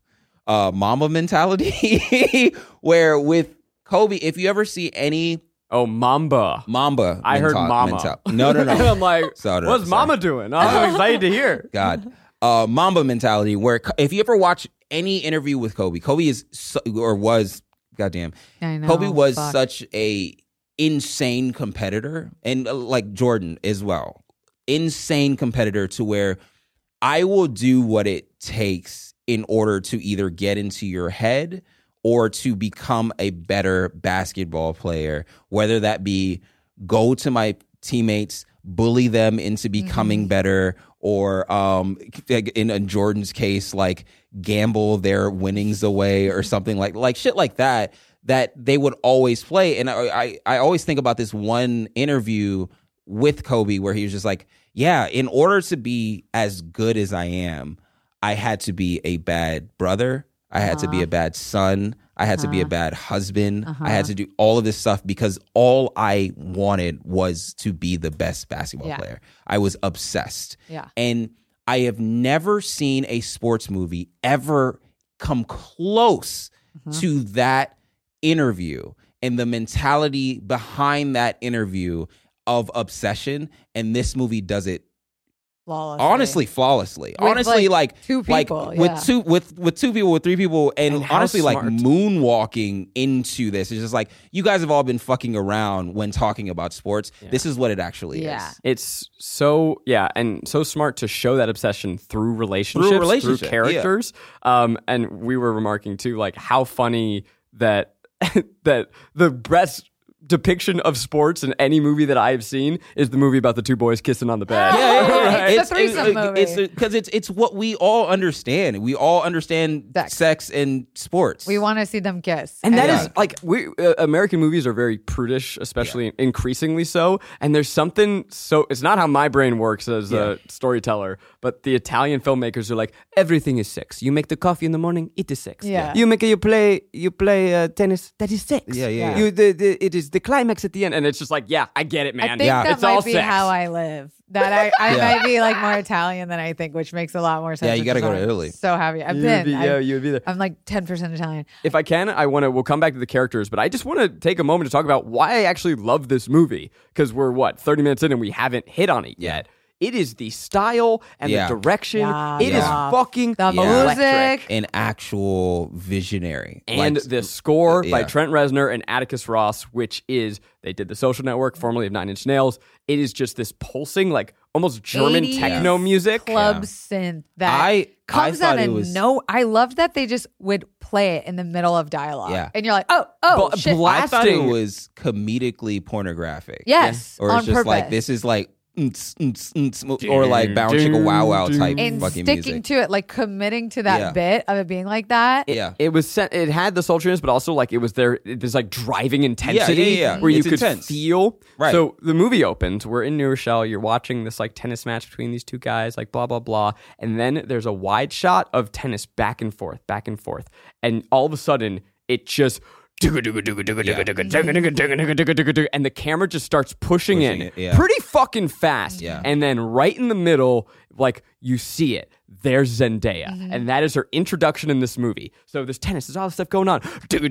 uh mama mentality where with Kobe, if you ever see any oh Mamba. Mamba I heard mental- Mama. mental- no no no And I'm like, So- no, what's sorry. Mama doing? I'm excited to hear. God uh Mamba mentality where if you ever watch any interview with Kobe, Kobe is so, or was goddamn I know. Kobe was Fuck. such a insane competitor, and uh, like Jordan as well, insane competitor to where I will do what it takes in order to either get into your head or to become a better basketball player, whether that be go to my teammates, bully them into becoming Mm-hmm. better, or um, in, in Jordan's case, like gamble their winnings away or something like like shit like that, that they would always play. And I, I, I always think about this one interview with Kobe where he was just like, yeah, in order to be as good as I am, I had to be a bad brother. I had to be a bad son. I had to be a bad husband. I had to do all of this stuff because all I wanted was to be the best basketball Yeah. player. I was obsessed. Yeah. And I have never seen a sports movie ever come close to that interview and the mentality behind that interview of obsession. And this movie does it Flawlessly. honestly With, flawlessly. honestly, like, like two like people, with yeah. two with with two people, with three people, and, And how honestly, like smart. moonwalking into this. It's just like you guys have all been fucking around when talking about sports. This is what it actually Yeah. is. It's so yeah, and so smart to show that obsession through relationships, through, relationship, characters. Um, and we were remarking too, like how funny that that the best depiction of sports in any movie that I have seen is the movie about the two boys kissing on the bed. Yeah, yeah, yeah. Right. It's It's a threesome movie. It's because it's it's what we all understand. We all understand Sex. sex, and sports. We want to see them kiss. And that is Yeah. like we uh, American movies are very prudish, especially increasingly so. And there's something so it's not how my brain works as a storyteller, but the Italian filmmakers are like everything is sex. You make the coffee in the morning, it is sex. Yeah. You make you play you play uh, tennis, that is sex. Yeah, yeah, yeah. You the, the it is the climax at the end, and it's just like yeah, I get it, man. I think Yeah. that it's all might be sex. how I live. That I, I Yeah. might be like more Italian than I think, which makes a lot more sense. Yeah, you which gotta is go why to I'm Italy. So happy. I've You been. would be, I- yeah, you would be there. I'm like ten percent Italian. If I can, I want to. We'll come back to the characters, but I just want to take a moment to talk about why I actually love this movie because we're what thirty minutes in and we haven't hit on it yet. It is the style and Yeah. the direction. Yeah, It is yeah. fucking The electric. music. An actual visionary. And Like, the score by yeah. Trent Reznor and Atticus Ross, which is they did The Social Network, formerly of Nine Inch Nails. It is just this pulsing, like almost German eighties techno music. Club Yeah. synth that I- I comes thought out it of was- no. I loved that they just would play it in the middle of dialogue. Yeah. And you're like, oh, oh, Bl- shit. bla- I thought it blasting. was comedically pornographic. Yes, Or on it's just purpose. like this is like mm-ts, mm-ts, mm-ts, or like Bound Chicka Wow Wow type and fucking sticking music. to it, like committing to that Yeah. bit of it being like that. Yeah. It was set, it had the sultriness, but also like it was there. There's like driving intensity yeah, yeah. where you It's could intense. feel. Right. So the movie opens. We're in New Rochelle. You're watching this like tennis match between these two guys, like blah blah blah, and then there's a wide shot of tennis back and forth, back and forth, and all of a sudden it just. And the camera just starts pushing, Pushing in it, yeah. pretty fucking fast. Yeah. And then right in the middle, like you see it, there's Zendaya. Mm-hmm. And that is her introduction in this movie. So there's tennis, there's all this stuff going on.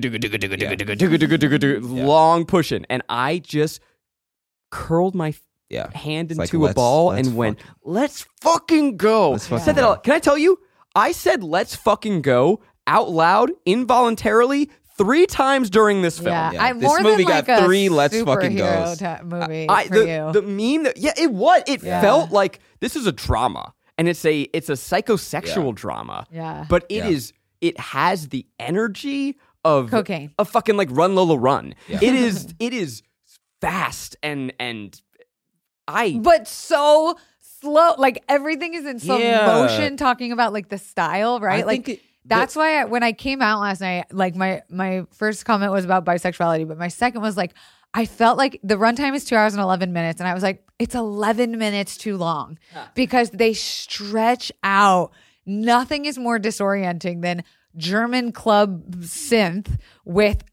Long pushing. And I just curled my Yeah. hand It's like, into a let's- ball let's and went, fuck- let's fucking go. Let's fucking Said that go. out- Can I tell you? I said let's fucking go out loud, involuntarily, three times during this film. Yeah, Yeah. I'm This more movie than got like a three let's fucking superhero goes. ta- movie I, for the, you. the meme that, yeah, it was. It Yeah. felt like this is a drama, and it's a it's a psychosexual Yeah. drama. Yeah. but it Yeah. is it has the energy of Cocaine. a fucking like Run Lola Run. Yeah. It is it is fast and and I But so slow. Like everything is in slow Yeah. motion, talking about like the style, right? I like think it- that's why I, when I came out last night, like my my first comment was about bisexuality, but my second was like, I felt like the runtime is two hours and eleven minutes, and I was like, it's eleven minutes too long because they stretch out. Nothing is more disorienting than German club synth with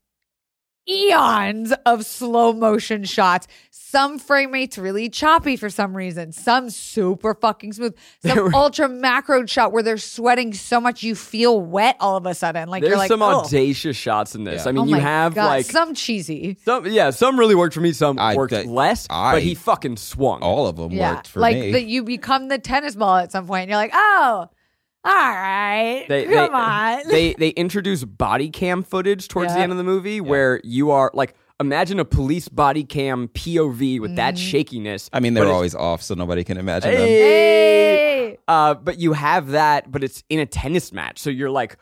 eons of slow motion shots. Some frame rates really choppy for some reason. Some super fucking smooth. Some There were- ultra macro shot where they're sweating so much you feel wet all of a sudden. Like there's you're like, some oh. audacious shots in this. Yeah. I mean, Oh you my have God. like some cheesy. some yeah, some really worked for me, some I- worked that- less, I- but he fucking swung. All of them Yeah, worked for like me. that you become the tennis ball at some point. And you're like, oh, all right, They, come they, on. They they introduce body cam footage towards the Yeah. end of the movie where you are like, imagine a police body cam P O V with that Mm-hmm. shakiness. I mean, but they're it's- always off, so nobody can imagine them. Hey. Uh, but you have that, but it's in a tennis match. So you're like,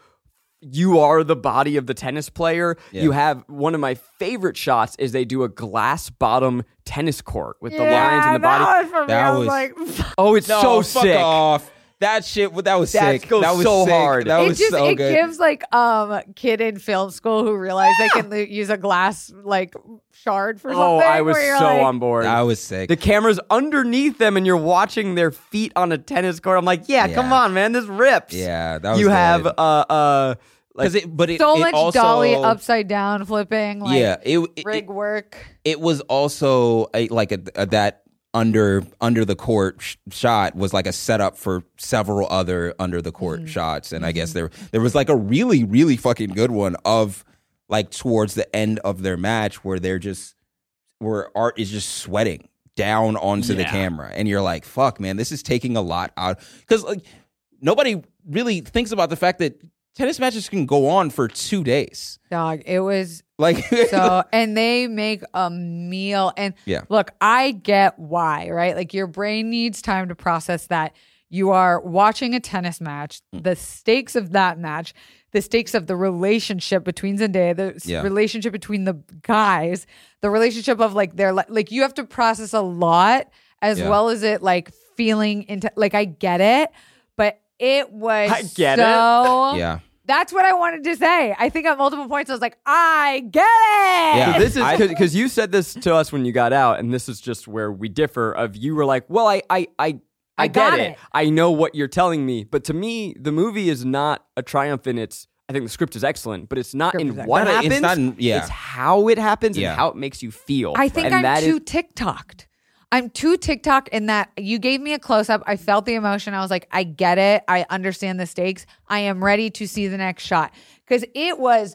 you are the body of the tennis player. Yeah. You have one of my favorite shots is they do a glass bottom tennis court with the Yeah, lines in the body. That was for me. That I was was- like, Oh, it's No, so fuck sick. off. That shit, that was That sick. goes that was so sick. hard. That it was just so it good. gives like um kid in film school who realize they can lo- use a glass like shard for something. Oh, I was where you're so like, on board. that was sick. The camera's underneath them and you're watching their feet on a tennis court. I'm like, yeah, Yeah. come on, man, this rips. yeah, that was you good. have uh uh like 'Cause it, but it, So it much also, dolly upside down flipping. Like, yeah, it, it, rig it, work. it was also a, like a, a that under under the court sh- shot was like a setup for several other under the court Mm-hmm. shots, and I guess there there was like a really really fucking good one of like towards the end of their match where they're just where Art is just sweating down onto the Yeah. camera, and you're like, fuck, man, this is taking a lot out because like nobody really thinks about the fact that tennis matches can go on for two days. Dog, it was Like so, and they make a meal. And Yeah. look, I get why, right? Like your brain needs time to process that. You are watching a tennis match, Mm. the stakes of that match, the stakes of the relationship between Zendaya, the s- Yeah. relationship between the guys, the relationship of like their, li- like you have to process a lot as Yeah. well as it like feeling into, like I get it, but it was I get it. so. yeah. That's what I wanted to say. I think at multiple points I was like, I get it. Yeah. So this is I- because you said this to us when you got out, and this is just where we differ. Of you were like, "Well, I, I, I, I, I get got it. it. I know what you're telling me." But to me, the movie is not a triumph in its. I think the script is excellent, but it's not Script in is what excellent. happens. It's not in- yeah. It's how it happens Yeah. and how it makes you feel. I think and I'm that too is- TikToked. I'm too TikTok in that you gave me a close up. I felt the emotion. I was like, I get it. I understand the stakes. I am ready to see the next shot because it was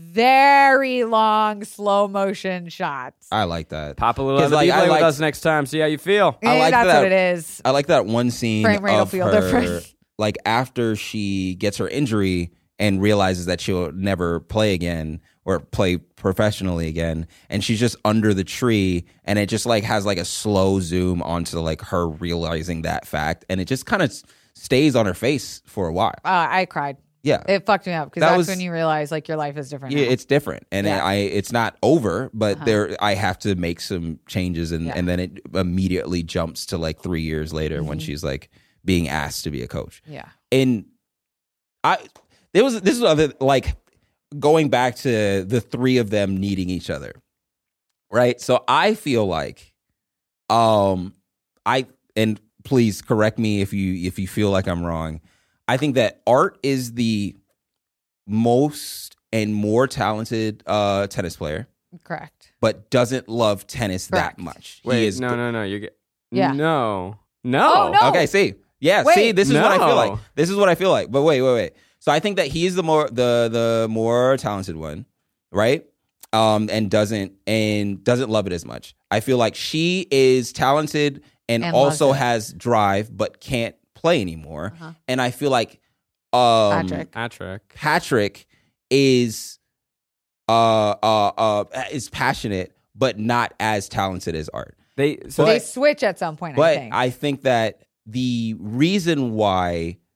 very long, slow motion shots. I like that. Pop a little 'Cause, M V P like, I with like- us next time. See how you feel. I Eh, like that's that- what it is. I like that one scene Frame rate will of feel her, different. like after she gets her injury and realizes that she'll never play again or play professionally again, and she's just under the tree, and it just like has like a slow zoom onto like her realizing that fact, and it just kind of stays on her face for a while. Uh, I cried. Yeah, It fucked me up because That that's was- when you realize like your life is different. yeah, now. it's different, and Yeah. I it's not over, but Uh-huh. there I have to make some changes, and Yeah. and then it immediately jumps to like three years later when Mm-hmm. she's like being asked to be a coach. yeah. And I there was this was other like going back to the three of them needing each other, right? So I feel like, um, I and please correct me if you if you feel like I'm wrong. I think that Art is the most and more talented uh, tennis player, Correct. but doesn't love tennis Correct. that much. Wait, he is no, no, no. You get Yeah. no, no. Oh, no. Okay, see. Yeah, Wait. see, this is what I feel No. like. This is what I feel like. But wait, wait, wait. So I think that he's the more the the more talented one, right? Um, and doesn't and doesn't love it as much. I feel like she is talented and, And loves also it. has drive, but can't play anymore. Uh-huh. And I feel like um, Patrick. Patrick. Patrick is uh uh uh is passionate, but not as talented as Art. They so they But- switch at some point, I But think. I think that the reason why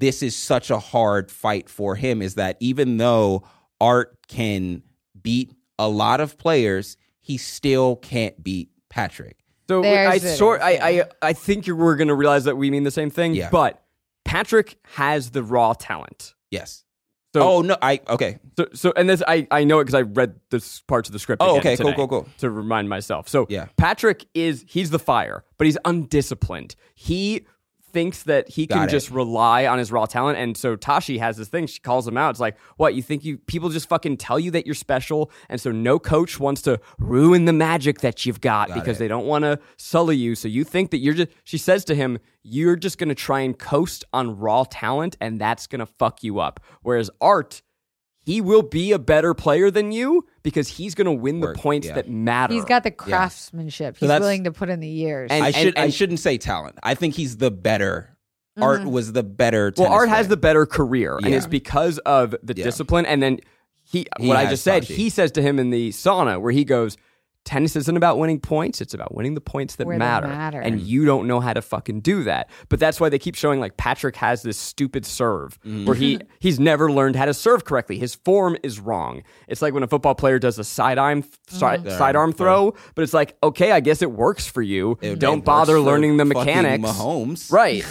this is such a hard fight for him, is that even though Art can beat a lot of players, he still can't beat Patrick. So There's I it, sort yeah. I, I I think you we're going to realize that we mean the same thing. Yeah. But Patrick has the raw talent. Yes. So, oh no, I okay. So, so and this I, I know it because I read this parts of the script. Oh, again okay, cool, today cool, cool. To remind myself. So, Yeah. Patrick is he's the fire, but he's undisciplined. He thinks that he can Got it. just rely on his raw talent, and so Tashi has this thing. She calls him out. It's like, what you think? You people just fucking tell you that you're special, and so no coach wants to ruin the magic that you've got, Got because it. they don't want to sully you. So you think that you're just. She says to him, "You're just going to try and coast on raw talent, and that's going to fuck you up." Whereas Art, he will be a better player than you because he's going to win Work, the points yeah. that matter. He's got the craftsmanship. He's that's- willing to put in the years. And- I should I and- shouldn't say talent. I think he's the better. Art was the better. Well, tennis Art has player. the better career, and Yeah. it's because of the Yeah. discipline. And then he, He what I has just said, Tashi. he says to him in the sauna where he goes, tennis isn't about winning points. It's about winning the points that Where they matter. matter. And you don't know how to fucking do that. But that's why they keep showing like Patrick has this stupid serve Mm-hmm. where he he's never learned how to serve correctly. His form is wrong. It's like when a football player does a sidearm side, Mhm. sidearm throw, but it's like, okay, I guess it works for you. It- don't it bother works for learning the fucking mechanics. Mahomes. Right.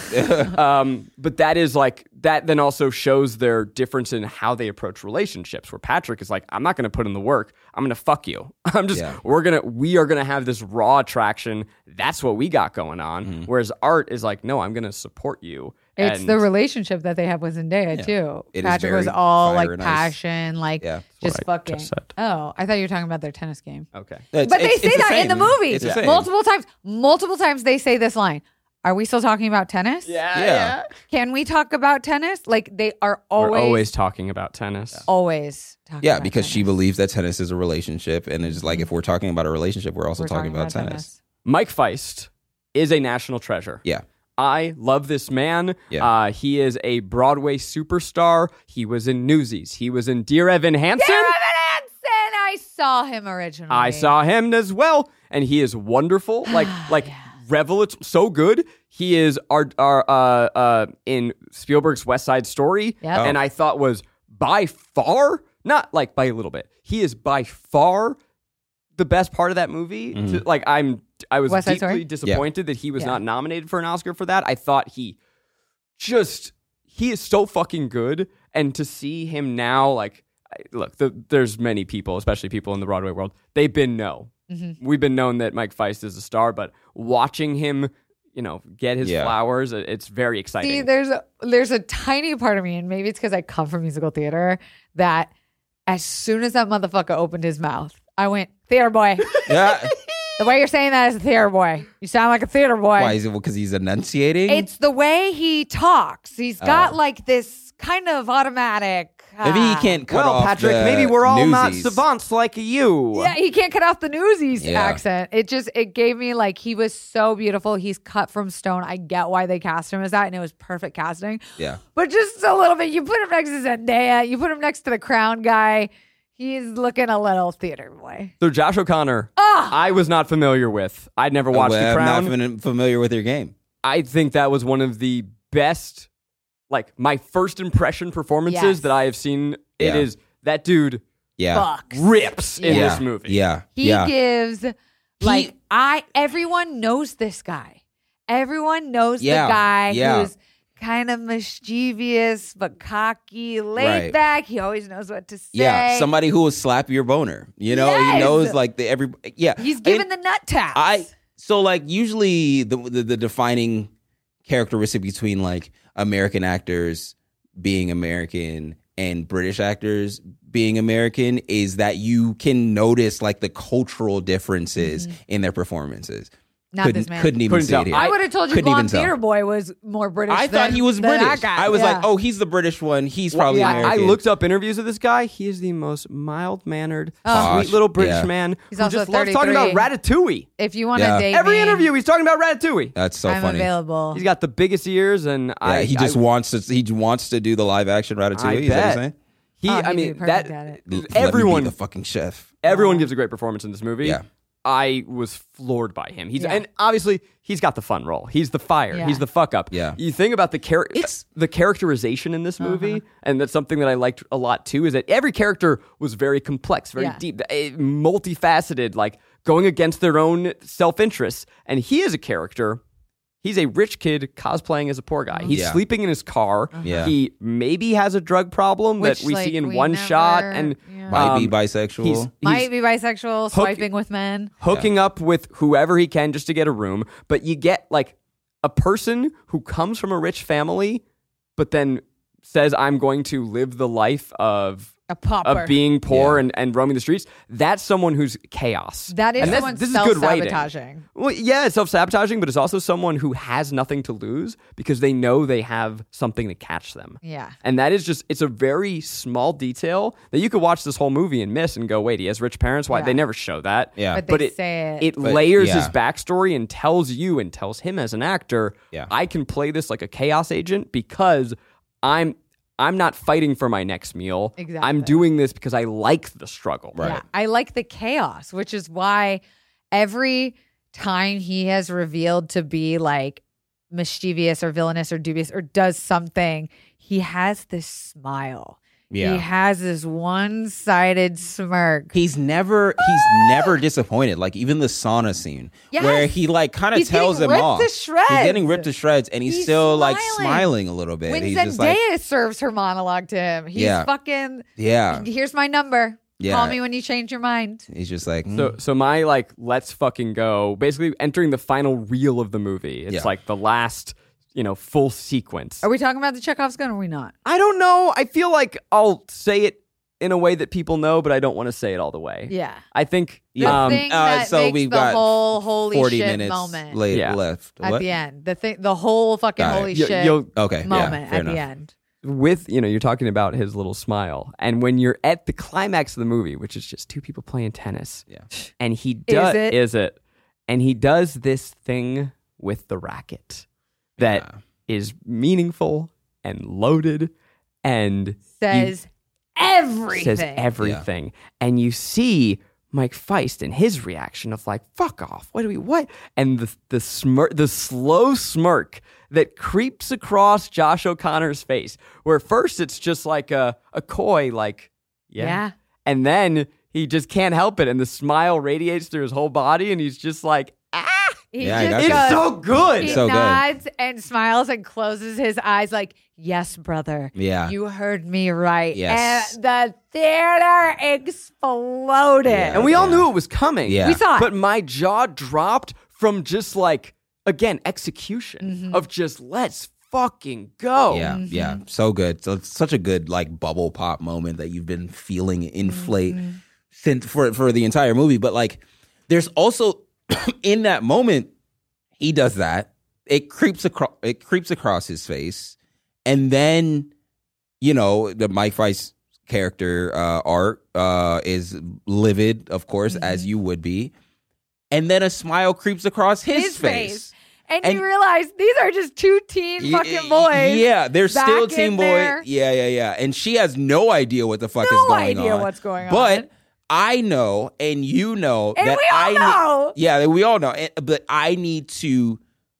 um, but that is like, that then also shows their difference in how they approach relationships, where Patrick is like, I'm not going to put in the work. I'm going to fuck you. I'm just, Yeah. we're going to, we are going to have this raw attraction. That's what we got going on. Mm-hmm. Whereas Art is like, no, I'm going to support you. It's And the relationship that they have with Zendaya Yeah. too. It is Patrick was very all fire like and ice. passion, like Yeah. just what I fucking. just said. Oh, I thought you were talking about their tennis game. Okay. It's- But they it's- say it's the that in the same. movie It's the same. multiple times. Multiple times they say this line. Are we still talking about tennis? Yeah. Yeah. Can we talk about tennis? Like they are always, We're always talking about tennis. always talking Yeah, about because she tennis. believes that tennis is a relationship, and it's like if we're talking about a relationship, we're also We're talking, about, tennis. Mike Feist is a national treasure. Yeah, I love this man. Yeah. Uh, he is a Broadway superstar. He was in Newsies. He was in Dear Evan Hansen. Dear Evan Hansen, I saw him originally. I saw him as well, and he is wonderful. Like, like revelatory, so good. He is our, our uh, uh, in Spielberg's West Side Story, Yep. and I thought was by far, not like by a little bit. He is by far the best part of that movie. Mm-hmm. To- like, I'm, I was West Side deeply Story? disappointed that he was Yeah. not nominated for an Oscar for that. I thought he just he is so fucking good, and to see him now, like, I- look, the, there's many people, especially people in the Broadway world, they've been no. Mm-hmm. We've been known that Mike Feist is a star, but watching him, you know, get his Yeah. flowers, it- it's very exciting. See, there's a, there's a tiny part of me, and maybe it's because I come from musical theater, that as soon as that motherfucker opened his mouth, I went, theater boy. yeah. The way you're saying that is a theater boy. You sound like a theater boy. Why is it? Because he's enunciating. It's the way he talks. He's got Oh. like this kind of automatic. Maybe he uh, can't cut well, off Patrick, the maybe we're all not newsies. savants like you. Yeah, he can't cut off the newsies Yeah. accent. It just it gave me like he was so beautiful. He's cut from stone. I get why they cast him as that, and it was perfect casting. Yeah. But just a little bit. You put him next to Zendaya. You put him next to the Crown guy. He's looking a little theater boy. So Josh O'Connor, Ah! I was not familiar with. I'd never watched Well, The Crown. I'm not fam- familiar with your game. I think that was one of the best, like my first impression performances Yes. that I have seen. It Yeah. is that dude Yeah. Fucks. rips in Yeah. this movie. Yeah. He yeah. gives like I everyone knows this guy. Everyone knows Yeah, the guy yeah. who's kind of mischievous but cocky, laid Right. back. He always knows what to say. Yeah, somebody who will slap your boner. You know, Yes. he knows like the every. Yeah, He's giving And the nut taps. I so like usually the, the the defining characteristic between like American actors being American and British actors being American is that you can notice like the cultural differences in their performances. Not couldn't this man. couldn't even Couldn't see tell. it here. I would have told you couldn't even Blonde tell. Theater Boy was more British. I thought than- he was than British. that guy. I was Yeah. like, oh, he's the British one. He's probably I, I American. looked up interviews of this guy. He is the most mild-mannered, Gosh, sweet little British yeah. man He's who also just loves talking about Ratatouille. If you want to Yeah. date Every me, interview, he's talking about Ratatouille. That's so I'm funny. available. He's got the biggest ears, and Yeah, I, he just I, wants to. He wants to do the live action Ratatouille. I Is that what you're bet. saying? He, Oh, I he'd be mean, perfect that at it. Let me be everyone, the fucking chef. everyone gives a great performance in this movie. Yeah. I was floored by him. He's Yeah. and obviously he's got the fun role. He's the fire. Yeah. He's the fuck up. Yeah. You think about the char- It's- the characterization in this movie, Uh-huh. and that's something that I liked a lot too. Is that every character was very complex, very Yeah. deep, eh, multifaceted, like going against their own self interests. And he is a character. He's a rich kid cosplaying as a poor guy. He's Yeah. sleeping in his car. Yeah. He maybe has a drug problem Which, that we like, see in we one never- shot, and yeah. Might be um, bisexual. he's, he's Might be bisexual, swiping with men. hooking up with whoever he can just to get a room. But you get like a person who comes from a rich family, but then says, I'm going to live the life of A pauper. of being poor Yeah. and, and roaming the streets. That's someone who's chaos. That is And that's- someone this is good writing. self-sabotaging. Well, yeah, it's self-sabotaging, but it's also someone who has nothing to lose because they know they have something to catch them. Yeah. And that is just, it's a very small detail that you could watch this whole movie and miss and go, wait, he has rich parents? Why? Yeah. They never show that. Yeah. But they it, say it. it But, layers yeah. his backstory and tells you and tells him as an actor, Yeah. I can play this like a chaos agent because I'm I'm not fighting for my next meal. Exactly. I'm doing this because I like the struggle. Right. Yeah, I like the chaos, which is why every time he has revealed to be like mischievous or villainous or dubious or does something, he has this smile. Yeah. He has this one-sided smirk. He's never he's never disappointed. Like even the sauna scene Yes. where he like kind of He's tells getting him ripped off. to shreds. He's getting ripped to shreds, and he's, He's still like smiling. smiling a little bit. When he's Zendaya just like, serves her monologue to him, he's Yeah. fucking, yeah. here's my number. Yeah. Call me when you change your mind. He's just like, mm. So so my like let's fucking go, basically entering the final reel of the movie. It's Yeah. like the last, you know, full sequence. Are we talking about the Chekhov's gun or are we not? I don't know. I feel like I'll say it in a way that people know, but I don't want to say it all the way. Yeah. I think The um, thing uh, that so makes we've the got whole holy forty shit minutes moment late Yeah. left. at What? the end. The thing, the whole fucking Got it. holy You- shit you'll- Okay, yeah, moment fair at the enough. end. with, you know, you're talking about his little smile. And when you're at the climax of the movie, which is just two people playing tennis, Yeah. and he does, it? is it? And he does this thing with the racket that is meaningful and loaded and Says everything. says everything. And you see Mike Feist and his reaction of like, fuck off. What do we, what? And the, the smirk, the slow smirk that creeps across Josh O'Connor's face, where first it's just like a, a coy, like, yeah. Yeah. And then he just can't help it. And the smile radiates through his whole body. And he's just like, ah, He Yeah, I just got it's you. goes, so good. he So good. nods and smiles and closes his eyes like, yes, brother. Yeah. You heard me right. Yes. And the theater exploded. Yeah. And we all knew it was coming. Yeah. We saw it. But my jaw dropped from just like, again, execution Mm-hmm. of just let's fucking go. Yeah, yeah, so good. So it's such a good like bubble pop moment that you've been feeling inflate Mm-hmm. since for for the entire movie. But like, there's also in that moment he does that. It creeps across. It creeps across his face, and then you know the Mike Feist character uh, art uh, is livid, of course, Mm-hmm. as you would be, and then a smile creeps across his, His face. face. And, And- you realize these are just two teen Ye- fucking boys. Yeah, they're back still in teen boy. there. Yeah, yeah, yeah. And she has no idea what the fuck No is going idea on. what's going on. But I know, and you know And that we all I know. yeah, that we all know. And- But I need to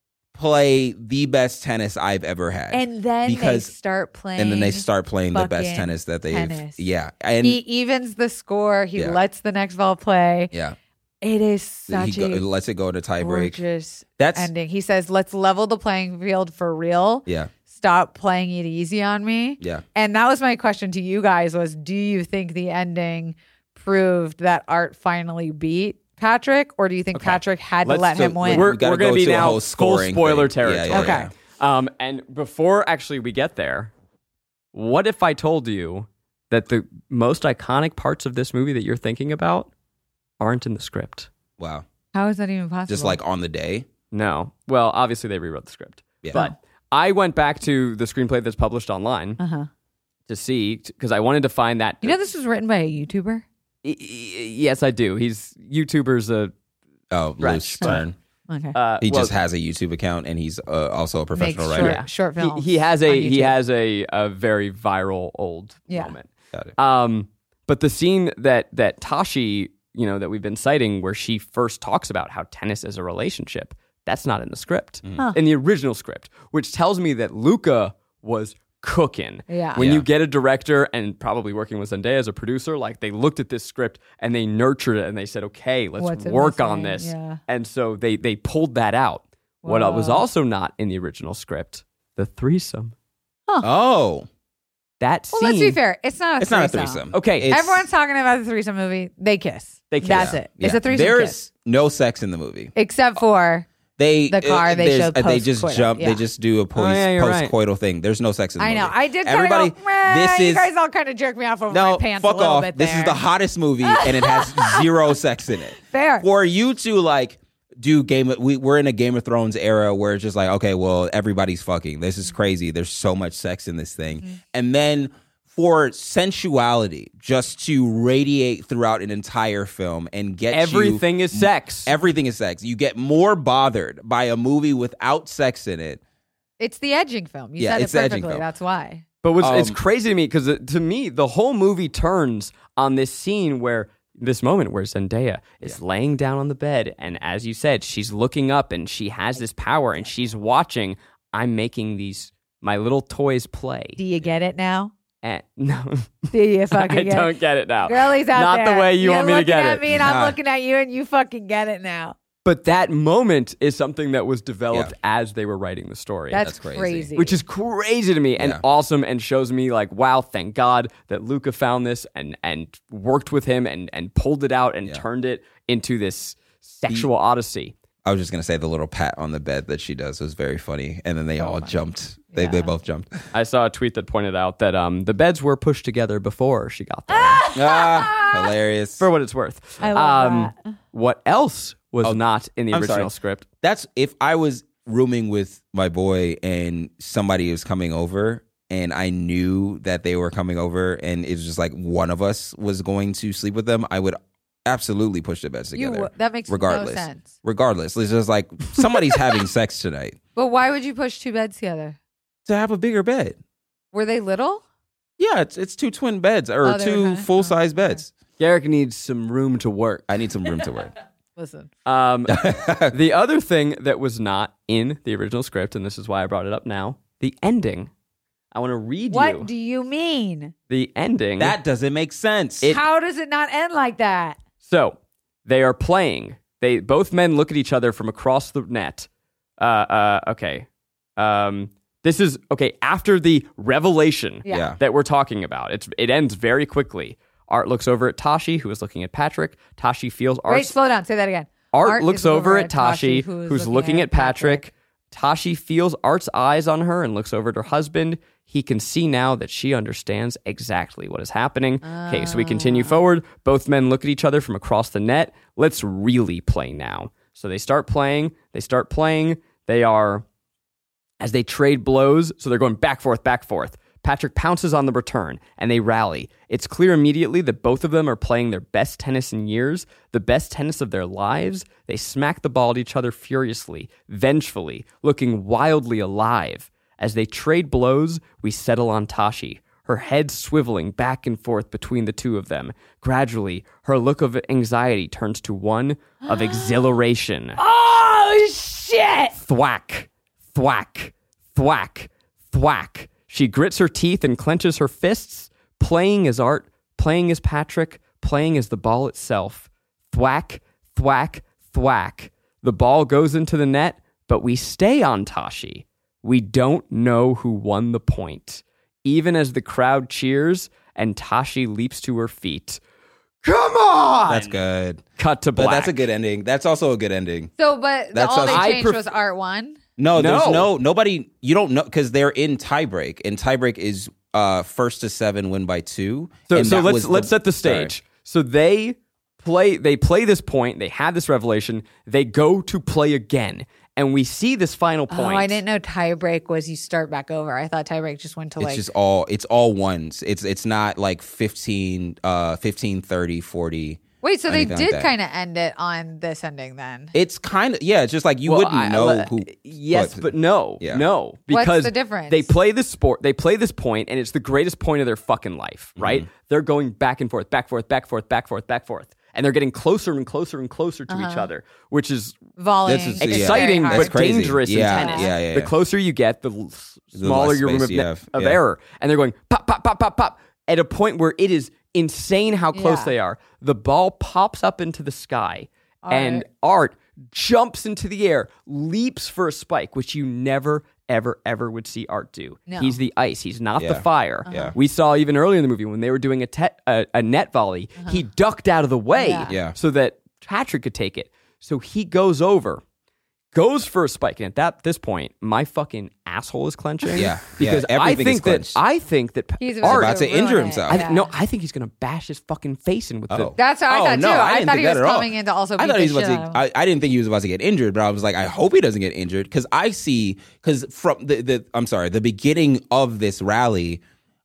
play the best tennis I've ever had. And then because they start playing. and then they start playing the best fucking tennis that they've. tennis. Yeah, and He evens the score. He Yeah. lets the next ball play. yeah, It is he such go, a lets it go to tie break. gorgeous That's ending. He says, "Let's level the playing field for real. yeah, Stop playing it easy on me." yeah. And that was my question to you guys: was do you think the ending proved that Art finally beat Patrick, or do you think Patrick had to Let's- let so him win? We're, We gotta we're going go to be to a now whole full scoring spoiler thing. Yeah, territory. yeah, Okay. yeah. Um, and before actually we get there, what if I told you that the most iconic parts of this movie that you're thinking about aren't in the script? Wow. How is that even possible? Just like on the day. No. Well, obviously they rewrote the script. Yeah. But I went back to the screenplay that's published online uh huh. to see, because I wanted to find that. You know, this was written by a YouTuber. Y- y- Yes, I do. He's YouTuber's a. Oh, Right. loose turn. Okay. Uh, He well, just has a YouTube account, and he's uh, also a professional Makes writer. short, short he, films. he has on a he YouTube. has a, a very viral old Yeah. moment. Got it. Um, but the scene that that Tashi you know, that we've been citing where she first talks about how tennis is a relationship. That's not in the script, Mm. Huh. in the original script, which tells me that Luca was cooking. Yeah. When Yeah. you get a director and probably working with Zendaya as a producer, like they looked at this script and they nurtured it and they said, okay, let's What's it work on missing? this. Yeah. And so they they pulled that out. What was Whoa. also not in the original script, the threesome. Oh, That Well, scene. let's be fair. It's not a it's not a threesome. threesome. Okay. It's- Everyone's talking about the threesome movie. They kiss. They kiss. That's yeah, it. It's yeah. a threesome There's kiss. no sex in the movie. Except for They The car, uh, they there's- showed uh, they just post-coital, jump. yeah. They just do a post Oh, yeah, you're right. post-coital thing. There's no sex in the I movie. know. I did kind Everybody, of go, "Meh," this you is guys all kind of jerk me off over no my pants fuck a little off. bit This there. is the hottest movie, and it has zero sex in it. Fair. For you to like do Game of, we, we're in a Game of Thrones era where it's just like, okay, well, everybody's fucking. This is crazy. There's so much sex in this thing. Mm-hmm. And then for sensuality just to radiate throughout an entire film and get Everything you, is sex. Everything is sex. You get more bothered by a movie without sex in it. It's the edging film. You Yeah, said it's it the edging perfectly. film. That's why. But what's, it's Um, crazy to me because to me, the whole movie turns on this scene where this moment where Zendaya is laying down on the bed. And as you said, she's looking up and she has this power and she's watching. I'm making these, my little toys play. Do you get it now? And, no, Do you fucking I get don't it? get it now. Girlies out Not there. the way you You're want me to looking get at it. me and I'm Nah. looking at you and you fucking get it now. But that moment is something that was developed Yeah. as they were writing the story. That's, That's crazy. crazy. which is crazy to me and Yeah. awesome and shows me like, wow, thank God that Luca found this and and worked with him and and pulled it out and Yeah. turned it into this sexual odyssey. I was just gonna say the little pat on the bed that she does was very funny, and then they all jumped. They they Yeah. both jumped. I saw a tweet that pointed out that um the beds were pushed together before she got there. ah, hilarious. For what it's worth. I love um, that. What else was Oh, not in the I'm original sorry. script? That's if I was rooming with my boy and somebody was coming over, and I knew that they were coming over, and it was just like one of us was going to sleep with them, I would absolutely push the beds You together. w- that makes no regardless. sense. Regardless, it's just like somebody's having sex tonight But why would you push two beds together? to have a bigger bed. Were they little? Yeah, it's it's two twin beds or Oh, they were two kinda- full size oh, beds. Garrick needs some room to work. I need some room to work. Listen. Um, the other thing that was not in the original script, and this is why I brought it up now, the ending. I want to read What you do you mean? the ending. That doesn't make sense. It- How does it not end like that? So they are playing. They both men look at each other from across the net. Uh, uh, okay. Um, this is okay after the revelation Yeah. Yeah. that we're talking about. It's it ends very quickly. Art looks over at Tashi, who is looking at Patrick. Tashi feels Wait, Art's slow down. Say that again. Art, is looks over at Tashi, who is who's looking at Patrick. Tashi feels Art's eyes on her and looks over at her husband. He can see now that she understands exactly what is happening. Okay, so we continue forward. Both men look at each other from across the net. Let's really play now. So they start playing. They start playing. They are, as they trade blows, so they're going back, forth, back, forth. Patrick pounces on the return, and they rally. It's clear immediately that both of them are playing their best tennis in years, the best tennis of their lives. They smack the ball at each other furiously, vengefully, looking wildly alive. As they trade blows, we settle on Tashi, her head swiveling back and forth between the two of them. Gradually, her look of anxiety turns to one of exhilaration. Oh, shit. Thwack, thwack, thwack, thwack. She grits her teeth and clenches her fists, playing as Art, playing as Patrick, playing as the ball itself. Thwack, thwack, thwack. The ball goes into the net, but we stay on Tashi. We don't know who won the point. Even as the crowd cheers and Tashi leaps to her feet. Come on! That's good. Cut to black. But that's a good ending. That's also a good ending. So, but the, That's all they also- I changed pref- was Art one. No, there's No. no nobody. You don't know because they're in tiebreak, and tiebreak is uh, first to seven, win by two. So, and so that let's was let's set the sorry. stage. So they play they play this point. They had this revelation. They go to play again, and we see this final Oh, point. I didn't know tiebreak was you start back over. I thought tiebreak just went to It's like. just all. It's all ones. It's it's not like fifteen, uh, fifteen, thirty, forty. Wait, so they anything like did that. kind of end it on this ending then. It's kind of yeah. It's just like you Well, wouldn't I- know uh, who. Yes, what- but no, Yeah. no, What's because the difference? they play this sport. They play this point, and it's the greatest point of their fucking life. Right? Mm-hmm. They're going back and forth, back forth, back forth, back forth, back forth, and they're getting closer and closer and closer to Uh-huh. each other, which is Volleying. This is- is yeah. exciting very but hard. crazy. dangerous Yeah, in tennis. yeah, yeah, The yeah. closer you get, the l- smaller less your room space of, you ne- have. of Yeah. error. And they're going pop, pop, pop, pop, pop, at a point where it is insane how close Yeah. they are. The ball pops up into the sky, and Art. Art jumps into the air, leaps for a spike, which you never, ever, ever would see Art do. No. He's the ice. He's not the Yeah. fire. Yeah. We saw even earlier in the movie when they were doing a, te- a, a net volley, he ducked out of the way Yeah. Yeah. so that Patrick could take it. So he goes over, goes for a spike, and at that this point, my fucking asshole is clenching. Yeah. because Yeah, I everything think is that clenched. I think that He's Art. about to ruin injure it. himself. I, Yeah. No, I think he's gonna bash his fucking face in with the. Oh. That's what I Oh, thought no, too. I I, didn't thought think he that was at all. coming in to also I beat thought the he was shit about out of to. him. I, I didn't think he was about to get injured, but I was like, I hope he doesn't get injured because I see because from the, the I'm sorry, the beginning of this rally,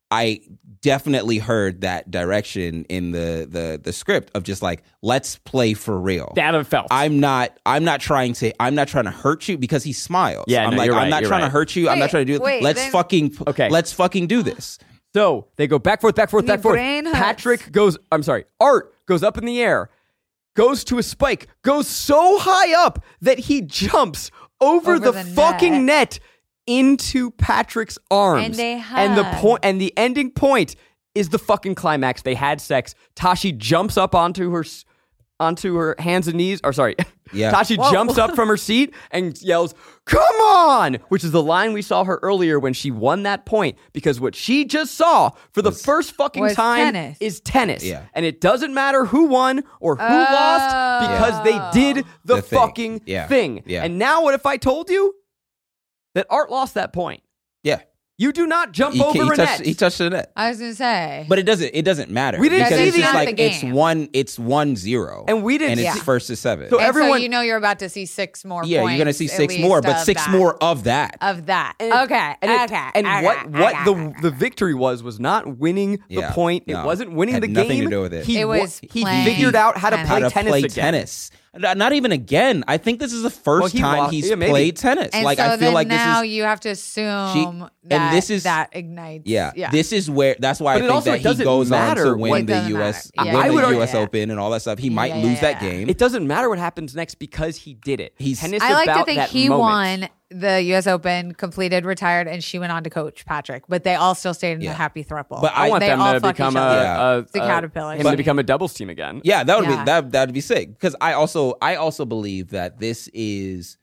I definitely heard that direction in the the the script of just like let's play for real. That I felt. I'm not. I'm not trying to. I'm not trying to hurt you because he smiles. Yeah, I'm no, like. you're I'm right, not you're trying right. to hurt you. I'm not Wait, trying to do. wait, let's then- fucking. Okay. Let's fucking do this. So they go back, forth, back, forth, My back, forth. brain hurts. Patrick goes, I'm sorry, Art goes up in the air, goes to a spike, goes so high up that he jumps over, Over the, the fucking net. into Patrick's arms. And they And the hug. point and the ending point is the fucking climax. They had sex. Tashi jumps up onto her s- onto her hands and knees, or sorry, Yeah. Tashi Whoa. jumps up from her seat and yells, "Come on!" Which is the line we saw her earlier when she won that point. Because what she just saw for the first fucking was time tennis. is tennis. Yeah. And it doesn't matter who won or who lost because they did the, The thing. fucking Yeah. thing. Yeah. And now what if I told you that Art lost that point? Yeah. You do not jump He, over he a touched. net. He touched the net. I was gonna say, But it doesn't. It doesn't matter. We didn't because see it's the just end like of the it's game. one. It's one zero, And we didn't And it's see- first to seven. So and everyone- so you know you're about to see six more. yeah, you're gonna points see at six least more, but of six that. more of that. of that. And- okay, And it- okay. And okay, what what okay, the okay. the victory was was not winning the Yeah, point. It no. wasn't winning Had the nothing game. to do with it. He It wa- was he playing figured out how to tennis. play How to tennis play again. tennis. Not not even again. I think this is the first Well, he time lost- he's yeah, maybe. played tennis. And like so I feel then like this now is. you have to assume and that this is- that ignites. Yeah, yeah. this is where. That's why But it I think also- that it he doesn't goes on matter to what- win It the doesn't U S, matter. win Yeah. I would the argue- U S yeah. Open and all that stuff. He might Yeah, lose yeah, that yeah. game. It doesn't matter what happens next because he did it. He's- Tennis I like to about think that he moment. won the U S Open, completed, retired, and she went on to coach Patrick. But they all still stayed in Yeah. the happy throuple. But I want they them all to fuck become each a, other. Yeah. a, The a- Caterpillars. him But- to become a doubles team again. Yeah, that would Yeah. be that that'd be sick. Because I also I also believe that this is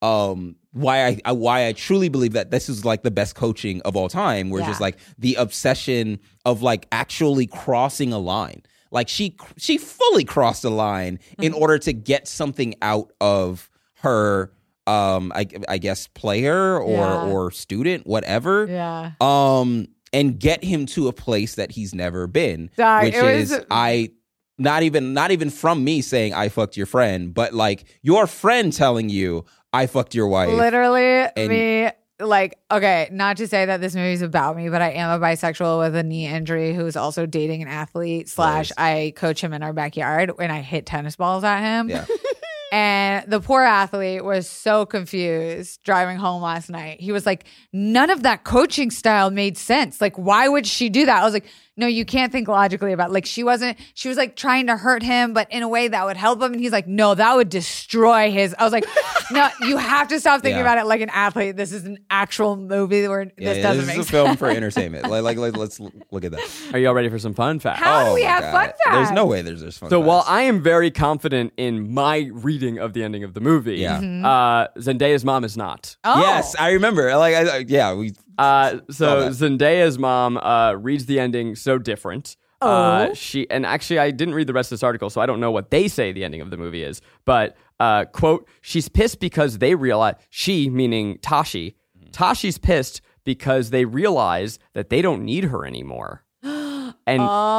um why I, I why I truly believe that this is like the best coaching of all time. Where it's Yeah. just like the obsession of like actually crossing a line. Like she she fully crossed a line in Mm-hmm. order to get something out of her um I, I guess player or Yeah. or student, whatever. Yeah. Um and get him to a place that he's never been. Sorry, which it was- is I not even not even from me saying I fucked your friend, but like your friend telling you I fucked your wife. Literally, And- me, like, okay, not to say that this movie's about me, but I am a bisexual with a knee injury who's also dating an athlete, slash, I coach him in our backyard when I hit tennis balls at him. Yeah. And the poor athlete was so confused driving home last night. He was like, none of that coaching style made sense. Like, why would she do that? I was like, no, you can't think logically about it. Like, she wasn't, she was like trying to hurt him, but in a way that would help him. And he's like, no, that would destroy his. I was like, no, you have to stop thinking Yeah. about it like an athlete. This is an actual movie where Yeah, this yeah, doesn't this make is a sense. film for entertainment. Like, like, like let's look at that. Are y'all ready for some fun facts? How do Oh we my have God. fun facts? There's no way there's there's fun So facts. while I am very confident in my reading of the ending of the movie, Yeah. uh, Zendaya's mom is not. Oh. Yes, I remember. Like I, I- yeah, we Uh, so Saw that. Zendaya's mom uh, reads the ending so different. Uh, Oh. she and actually I didn't read the rest of this article, so I don't know what they say the ending of the movie is. But uh, quote, she's pissed because they realize she, meaning Tashi, Tashi's pissed because they realize that they don't need her anymore. And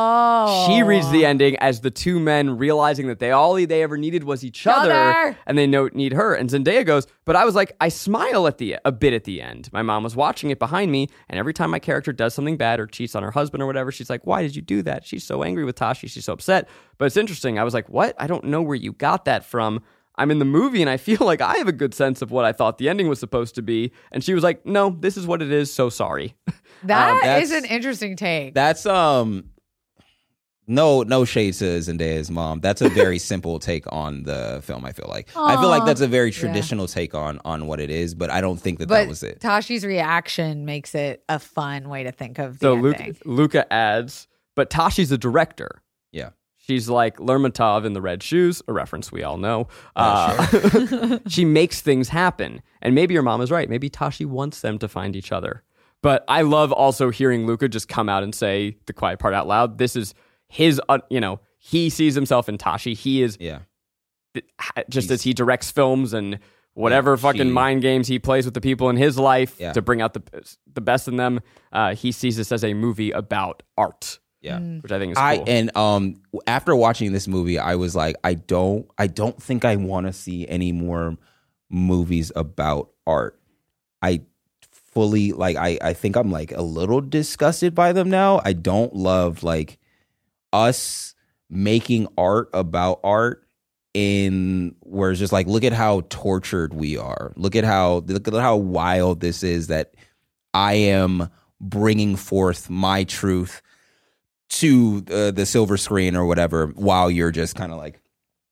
Oh. she reads the ending as the two men realizing that they all they ever needed was each other, Other. and they don't need her. And Zendaya goes, but I was like, I smile at the a bit at the end. My mom was watching it behind me, and every time my character does something bad or cheats on her husband or whatever, she's like, why did you do that? She's so angry with Tashi. She's so upset. But it's interesting. I was like, what? I don't know where you got that from. I'm in the movie and I feel like I have a good sense of what I thought the ending was supposed to be. And she was like, no, this is what it is. So sorry. That Um, is that's- an interesting take. that's um No, no shade to Zendaya's mom. That's a very simple take on the film. I feel like I feel like that's a very traditional yeah. take on on what it is, but I don't think that but that was it. Tashi's reaction makes it a fun way to think of the so ending. Luke, Luca adds, but Tashi's a director. Yeah, she's like Lermontov in The Red Shoes, a reference we all know. Uh, uh, sure. She makes things happen, and maybe your mom is right. Maybe Tashi wants them to find each other. But I love also hearing Luca just come out and say the quiet part out loud. This is his, uh, you know, he sees himself in Tashi. He is, yeah. just He's, as he directs films and whatever yeah, fucking she, mind games he plays with the people in his life yeah. to bring out the the best in them. Uh, he sees this as a movie about art. Yeah, which I think is I, cool. And um, after watching this movie, I was like, I don't, I don't think I want to see any more movies about art. I fully like, I, I think I'm like a little disgusted by them now. I don't love like us making art about art in where it's just like, look at how tortured we are. Look at how, look at how wild this is that I am bringing forth my truth to uh, the silver screen or whatever, while you're just kind of like,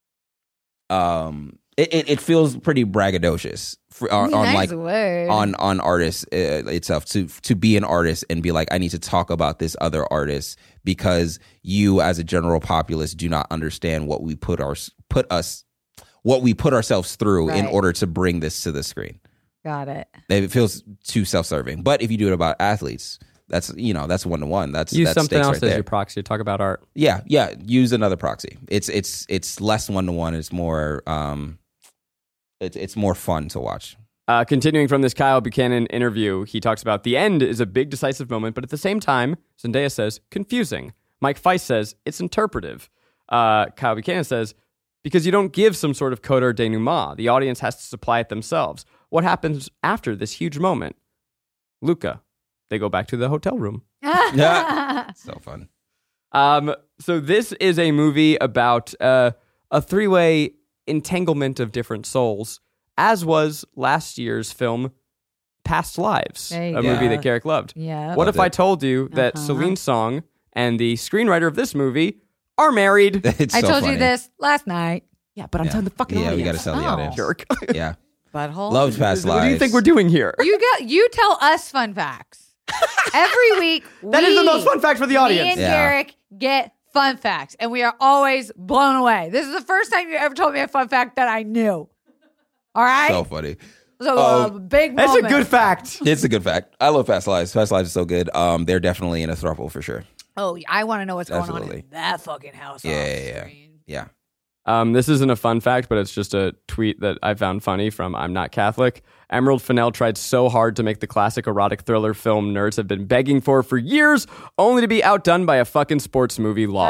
um, it, it, it feels pretty braggadocious for, on, on nice like word. on on artists uh, itself to to be an artist and be like, I need to talk about this other artist because you as a general populace do not understand what we put our put us what we put ourselves through right. in order to bring this to the screen. Got it. It feels too self-serving. But if you do it about athletes, that's, you know, that's one to one. That's use that's something else right as there. your proxy to talk about art. Yeah, yeah. Use another proxy. It's it's it's less one to one. It's more um, it's it's more fun to watch. Uh, continuing from this Kyle Buchanan interview, he talks about the end is a big decisive moment, but at the same time, Zendaya says confusing. Mike Feist says it's interpretive. Uh, Kyle Buchanan says because you don't give some sort of coda denouement, the audience has to supply it themselves. What happens after this huge moment? Luca. They go back to the hotel room. Yeah, so fun. Um, so this is a movie about uh, a three-way entanglement of different souls, as was last year's film, Past Lives, There you a go. movie that Garrick loved. Yeah. What Loved if I it. told you that Uh-huh. Celine Song and the screenwriter of this movie are married? It's I so told funny. you this last night. Yeah, but I'm Yeah. telling the fucking Yeah, we audience. got to tell the Oh. audience. Jerk. Yeah, Butthole. loved Past What Lives. do you think we're doing here? You got you tell us fun facts. Every week That we, is the most fun fact for the Me audience. and Yeah. Garrick get fun facts, and we are always blown away. This is the first time you ever told me a fun fact that I knew. All right, So funny. so Oh, uh, big That's moment. a good fact. It's a good fact. I love Past Lives. Past Lives is so good. Um, they're definitely in a throuple for sure. Oh, I want to know what's going on Absolutely. in that fucking house. Yeah, off yeah, yeah. screen. Yeah. Um, this isn't a fun fact, but it's just a tweet that I found funny from I'm Not Catholic. Emerald Fennell tried so hard to make the classic erotic thriller film nerds have been begging for for years, only to be outdone by a fucking sports movie. Lol.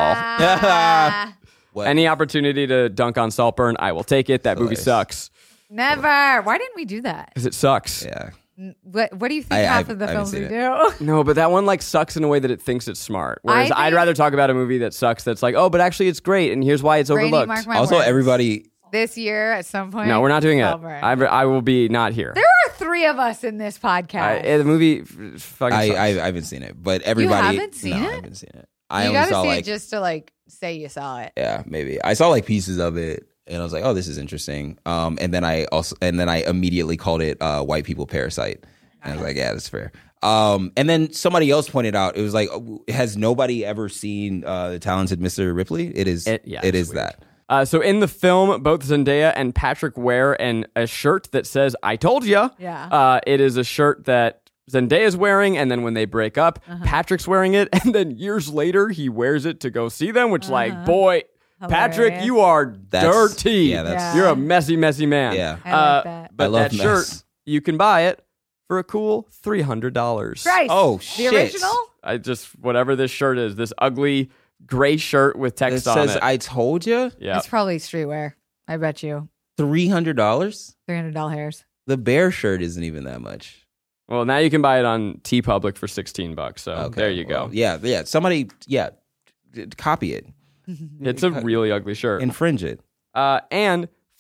Ah, What? Any opportunity to dunk on Saltburn, I will take it. That movie Hilarious. sucks. never. Why didn't we do that? Because it sucks. Yeah. What What do you think I- half I've- of the I haven't films we seen do? No, but that one like sucks in a way that it thinks it's smart. Whereas I I'd think- rather talk about a movie that sucks that's like, oh, but actually it's great, and here's why it's Brady, overlooked. mark my Also, words. everybody. This year at some point. No, we're not doing it. Saltburn. I, I will be not here. There are three of us in this I, podcast. eh, the movie f- fucking I, sucks. I I haven't seen it, but everybody. haven't seen no, it? I haven't seen it. I you only gotta saw see like it just to like say you saw it. yeah, maybe I saw like pieces of it, and I was like, oh, this is interesting. Um, and then I also and then I immediately called it uh, white people Parasite, and I was like, yeah, that's fair. Um, and then somebody else pointed out it was like, has nobody ever seen uh, the talented Mister Ripley? It is. It- yeah, it it's is weird. that. Uh, so in the film, both Zendaya and Patrick wear an, a shirt that says "I told ya." Yeah. Uh, it is a shirt that Zendaya's wearing, and then when they break up, Uh-huh. Patrick's wearing it, and then years later he wears it to go see them. Which, like, boy, Patrick, Uh-huh. Hilarious. you are That's- dirty. yeah, that's- Yeah. You're a messy, messy man. Yeah. I like Uh, that. But I love that mess. shirt, you can buy it for a cool three hundred dollars. Price. Oh, the shit. original. I just whatever this shirt is, this ugly gray shirt with It text on says, it. "I told you." yeah. It's probably streetwear. I bet you Three hundred dollars. three hundred dollars hairs. The bear shirt isn't even that much. Well, now you can buy it on TeePublic for sixteen bucks. So Okay, there you go. well, yeah, yeah. Somebody, yeah, d- copy it, It's a really ugly shirt. infringe it. Uh, and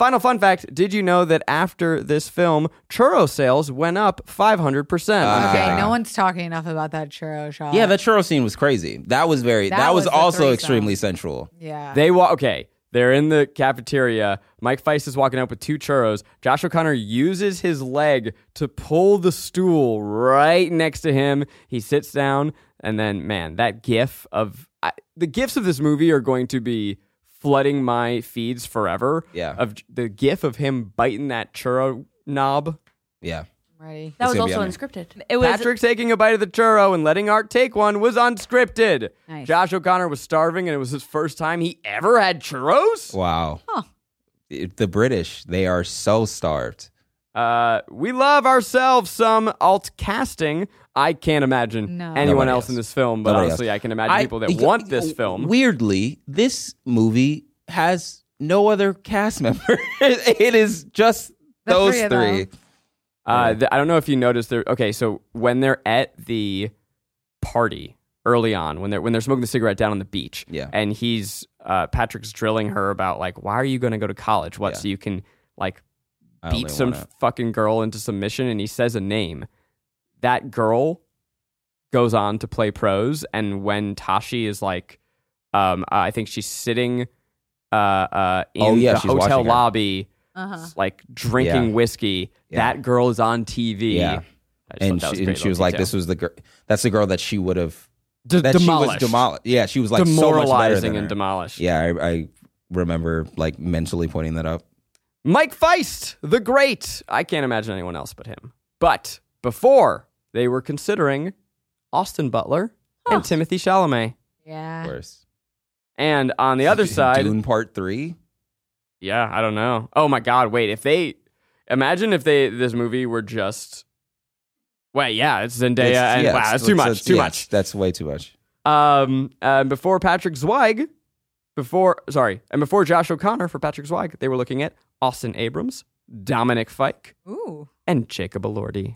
Final fun fact, did you know that after this film, churro sales went up five hundred percent? Uh, Okay, Ah. no one's talking enough about that churro shop. Yeah, that churro scene was crazy. That was very. That, That was, was the also threesome. extremely sensual. Yeah. They walk. Okay, they're in the cafeteria. Mike Feist is walking up with two churros. Josh O'Connor uses his leg to pull the stool right next to him. He sits down, and then, man, that gif of I, the gifs of this movie are going to be flooding my feeds forever. Yeah. Of the gif of him biting that churro knob. Yeah. Ready. That was gonna be also on unscripted. It was Patrick taking a bite of the churro and letting Art take one was unscripted. Nice. Josh O'Connor was starving, and it was his first time he ever had churros. Wow. Huh. It- the British, they are so starved. Uh, we love ourselves some alt casting. I can't imagine No. anyone Nobody else else. in this film, but Nobody honestly, else. I can imagine I- people that because- want this film. Weirdly, this movie has no other cast member. It is just The those three of three. them. Uh, th- I don't know if you noticed there. Okay, so when they're at the party early on, when they're when they're smoking the cigarette down on the beach, Yeah. and he's uh, Patrick's drilling her about like, why are you going to go to college? What Yeah. so you can like I beat only some wanna- fucking girl into submission? And he says a name. That girl goes on to play pros, and when Tashi is like, um, I think she's sitting uh, uh, in Oh, yeah, the she's hotel watching her. lobby, Uh-huh. like drinking Yeah. whiskey. Yeah. That girl is on T V. Yeah. I just and thought that she, a great and she was little like, detail. "This was the girl. That's the girl that she would have D- that she was demolished. demolished. Yeah, she was like so much better demoralizing than and her. demolished. Yeah, I, I remember like mentally pointing that up. Mike Feist, the great. I can't imagine anyone else but him. But before, they were considering Austin Butler and Timothy Chalamet. Yeah. Of course. And on the other side, Dune Part Three. yeah, I don't know. Oh my God, wait, if they, imagine if they, this movie were just, wait, yeah, it's Zendaya, It's- and yeah, wow, it's- that's too it's- much, it's- too yeah, much. That's way too much. Um, uh, before Patrick Zweig, before sorry, and before Josh O'Connor for Patrick Zweig, they were looking at Austin Abrams, Dominic Fike, Ooh. and Jacob Elordi.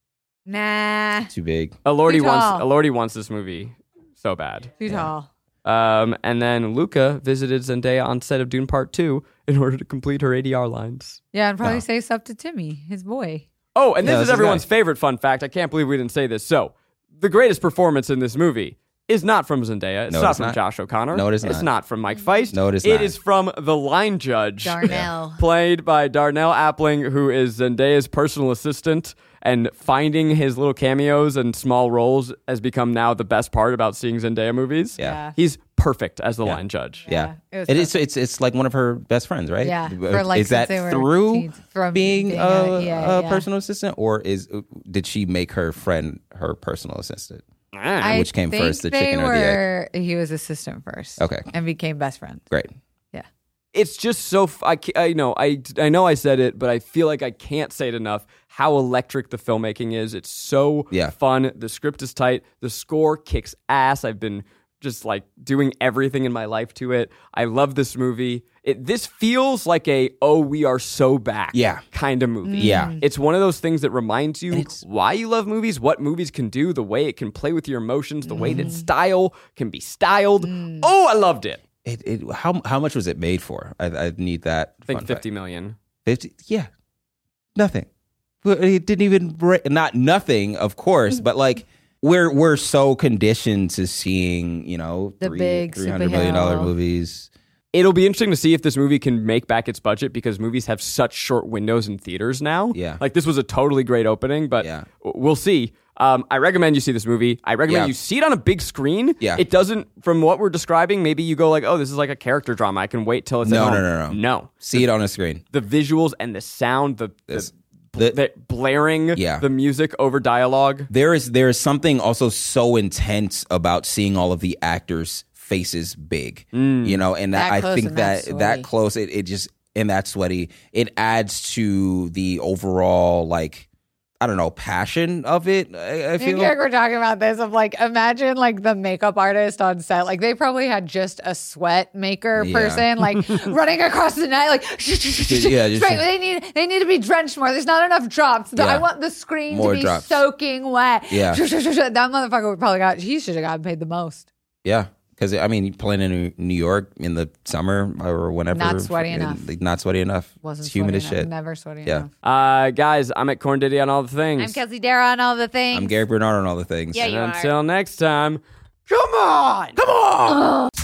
Nah. Too big. Elordi Too wants tall. Elordi wants this movie so bad. Too tall. Um, and then Luca visited Zendaya on set of Dune Part Two in order to complete her A D R lines. Yeah, and probably No. say stuff to Timmy, his boy. Oh, and Yeah, this that's is his everyone's guy. favorite fun fact. I can't believe we didn't say this. So, the greatest performance in this movie is not from Zendaya. It's No, not it's from not. Josh O'Connor. No, it is It's not. not from Mike Feist. No, it is It not. is from the line judge. Darnell. Played by Darnell Appling, who is Zendaya's personal assistant, and finding his little cameos and small roles has become now the best part about seeing Zendaya movies. Yeah. Yeah. He's perfect as the Yeah. line judge. Yeah, it was it is. It's it's like one of her best friends, right? Yeah, Uh, for, like, is that since they were through teens, from being, being a, a- yeah, a yeah. personal assistant, or is did she make her friend her personal assistant? Ah. Which came think first, the they chicken or the were, He was assistant first. Okay. And became best friends. Great. Yeah. It's just so f- I, ca- I know I I know I said it, but I feel like I can't say it enough. How electric the filmmaking is! It's so Yeah. fun. The script is tight. The score kicks ass. I've been just like doing everything in my life to it. I love this movie. It this feels like a oh we are so back Yeah. kind of movie. Yeah. It's one of those things that reminds you It's- why you love movies, what movies can do, the way it can play with your emotions, the way Mm-hmm. that style can be styled. Oh, I loved it. It, it how how much was it made for? I, I need that. I think fun fifty fact. million. Fifty. Yeah. Nothing. But it didn't even break. Not nothing, of course, but like. We're we're so conditioned to seeing, you know, The three, big three hundred million dollar superhero. movies. It'll be interesting to see if this movie can make back its budget because movies have such short windows in theaters now. Yeah. Like this was a totally great opening, but Yeah. w- we'll see. Um, I recommend you see this movie. I recommend Yeah. you see it on a big screen. Yeah. It doesn't, from what we're describing, maybe you go like, oh, this is like a character drama. I can wait till it's No, at no, home. no, no. No. See it on a screen. The visuals and the sound, the, the, This- bl- the- the blaring, Yeah. the music over dialogue. There is there is something also so intense about seeing all of the actors' faces big, you know, and That I close think and that that that sweaty. close, it, it just and that sweaty, it adds to the overall like I don't know passion of it. I, I Me feel and Garrick were talking about this of like, imagine like the makeup artist on set. Like they probably had just a sweat maker Yeah. person like running across the night, like Yeah, just- Straight. they need they need to be drenched more. There's not enough drops. The- Yeah. I want the screen More to be drops. soaking wet. Yeah. That motherfucker would probably got he should have gotten paid the most. yeah, Because, I mean, playing in New York in the summer or whenever. Not sweaty enough. Not sweaty enough. Wasn't it's humid as sweaty enough. shit. Never sweaty Yeah. enough. Uh, guys, I'm at Corn Diddy on all the things. I'm Kelsey Dara on all the things. I'm Gary Bernard on all the things. Yeah, and you are. until next time, come on! Come on!